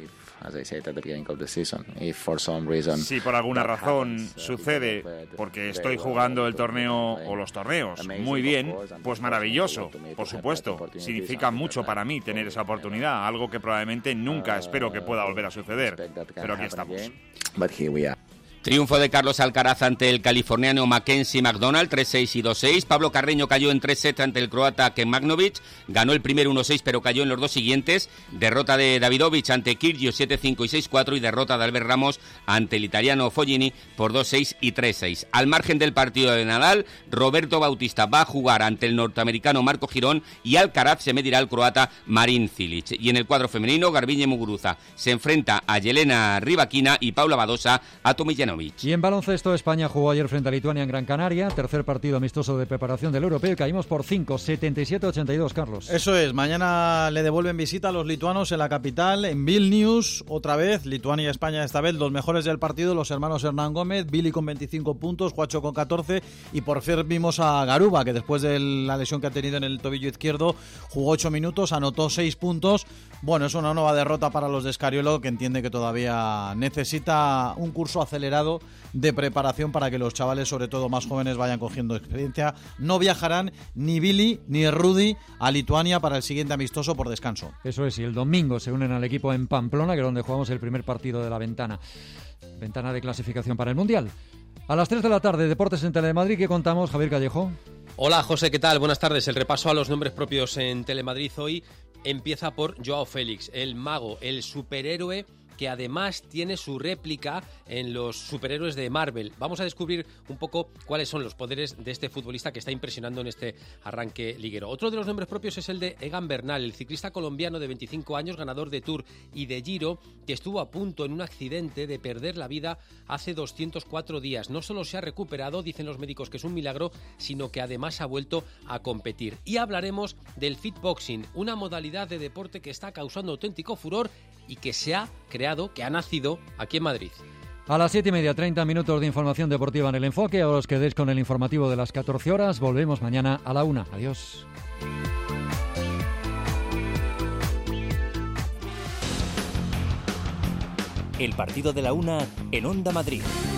Si por alguna razón sucede, porque estoy jugando el torneo o los torneos muy bien, pues maravilloso, por supuesto. Significa mucho para mí tener esa oportunidad, algo que probablemente nunca espero que pueda volver a suceder. Pero aquí estamos. Triunfo de Carlos Alcaraz ante el californiano Mackenzie McDonald, 3-6 y 2-6. Pablo Carreño cayó en 3 sets ante el croata Kecmanovic. Ganó el primero 1-6, pero cayó en los dos siguientes. Derrota de Davidovich ante Kyrgios 7-5 y 6-4. Y derrota de Albert Ramos ante el italiano Fognini por 2-6 y 3-6. Al margen del partido de Nadal, Roberto Bautista va a jugar ante el norteamericano Marco Girón y Alcaraz se medirá al croata Marin Cilic. Y en el cuadro femenino, Garbiñe Muguruza se enfrenta a Yelena Rybakina y Paula Badosa a Tomiljanovic. Y en baloncesto, España jugó ayer frente a Lituania en Gran Canaria, tercer partido amistoso de preparación del europeo y caímos por 5, 77-82, Carlos. Eso es, mañana le devuelven visita a los lituanos en la capital, en Vilnius, otra vez, Lituania y España esta vez, los mejores del partido, los hermanos Hernán Gómez, Billy con 25 puntos, Juacho con 14 y por fin vimos a Garuba, que después de la lesión que ha tenido en el tobillo izquierdo, jugó 8 minutos, anotó 6 puntos. Bueno, es una nueva derrota para los de Escariolo, que entiende que todavía necesita un curso acelerado de preparación para que los chavales, sobre todo más jóvenes, vayan cogiendo experiencia. No viajarán ni Billy ni Rudy a Lituania para el siguiente amistoso por descanso. Eso es, y el domingo se unen al equipo en Pamplona, que es donde jugamos el primer partido de la ventana de clasificación para el Mundial. A las 3 de la tarde, Deportes en Telemadrid, ¿qué contamos? Javier Callejo. Hola, José, ¿qué tal? Buenas tardes. El repaso a los nombres propios en Telemadrid hoy empieza por Joao Félix, el mago, el superhéroe que además tiene su réplica en los superhéroes de Marvel. Vamos a descubrir un poco cuáles son los poderes de este futbolista que está impresionando en este arranque liguero. Otro de los nombres propios es el de Egan Bernal, el ciclista colombiano de 25 años, ganador de Tour y de Giro, que estuvo a punto en un accidente de perder la vida hace 204 días. No solo se ha recuperado, dicen los médicos que es un milagro, sino que además ha vuelto a competir. Y hablaremos del fitboxing, una modalidad de deporte que está causando auténtico furor y que se ha creado, que ha nacido aquí en Madrid. A las 7:30, 30 minutos de información deportiva en El Enfoque. Ahora os quedéis con el informativo de las 14 horas. Volvemos mañana a la 1. Adiós. El partido de la 1 en Onda Madrid.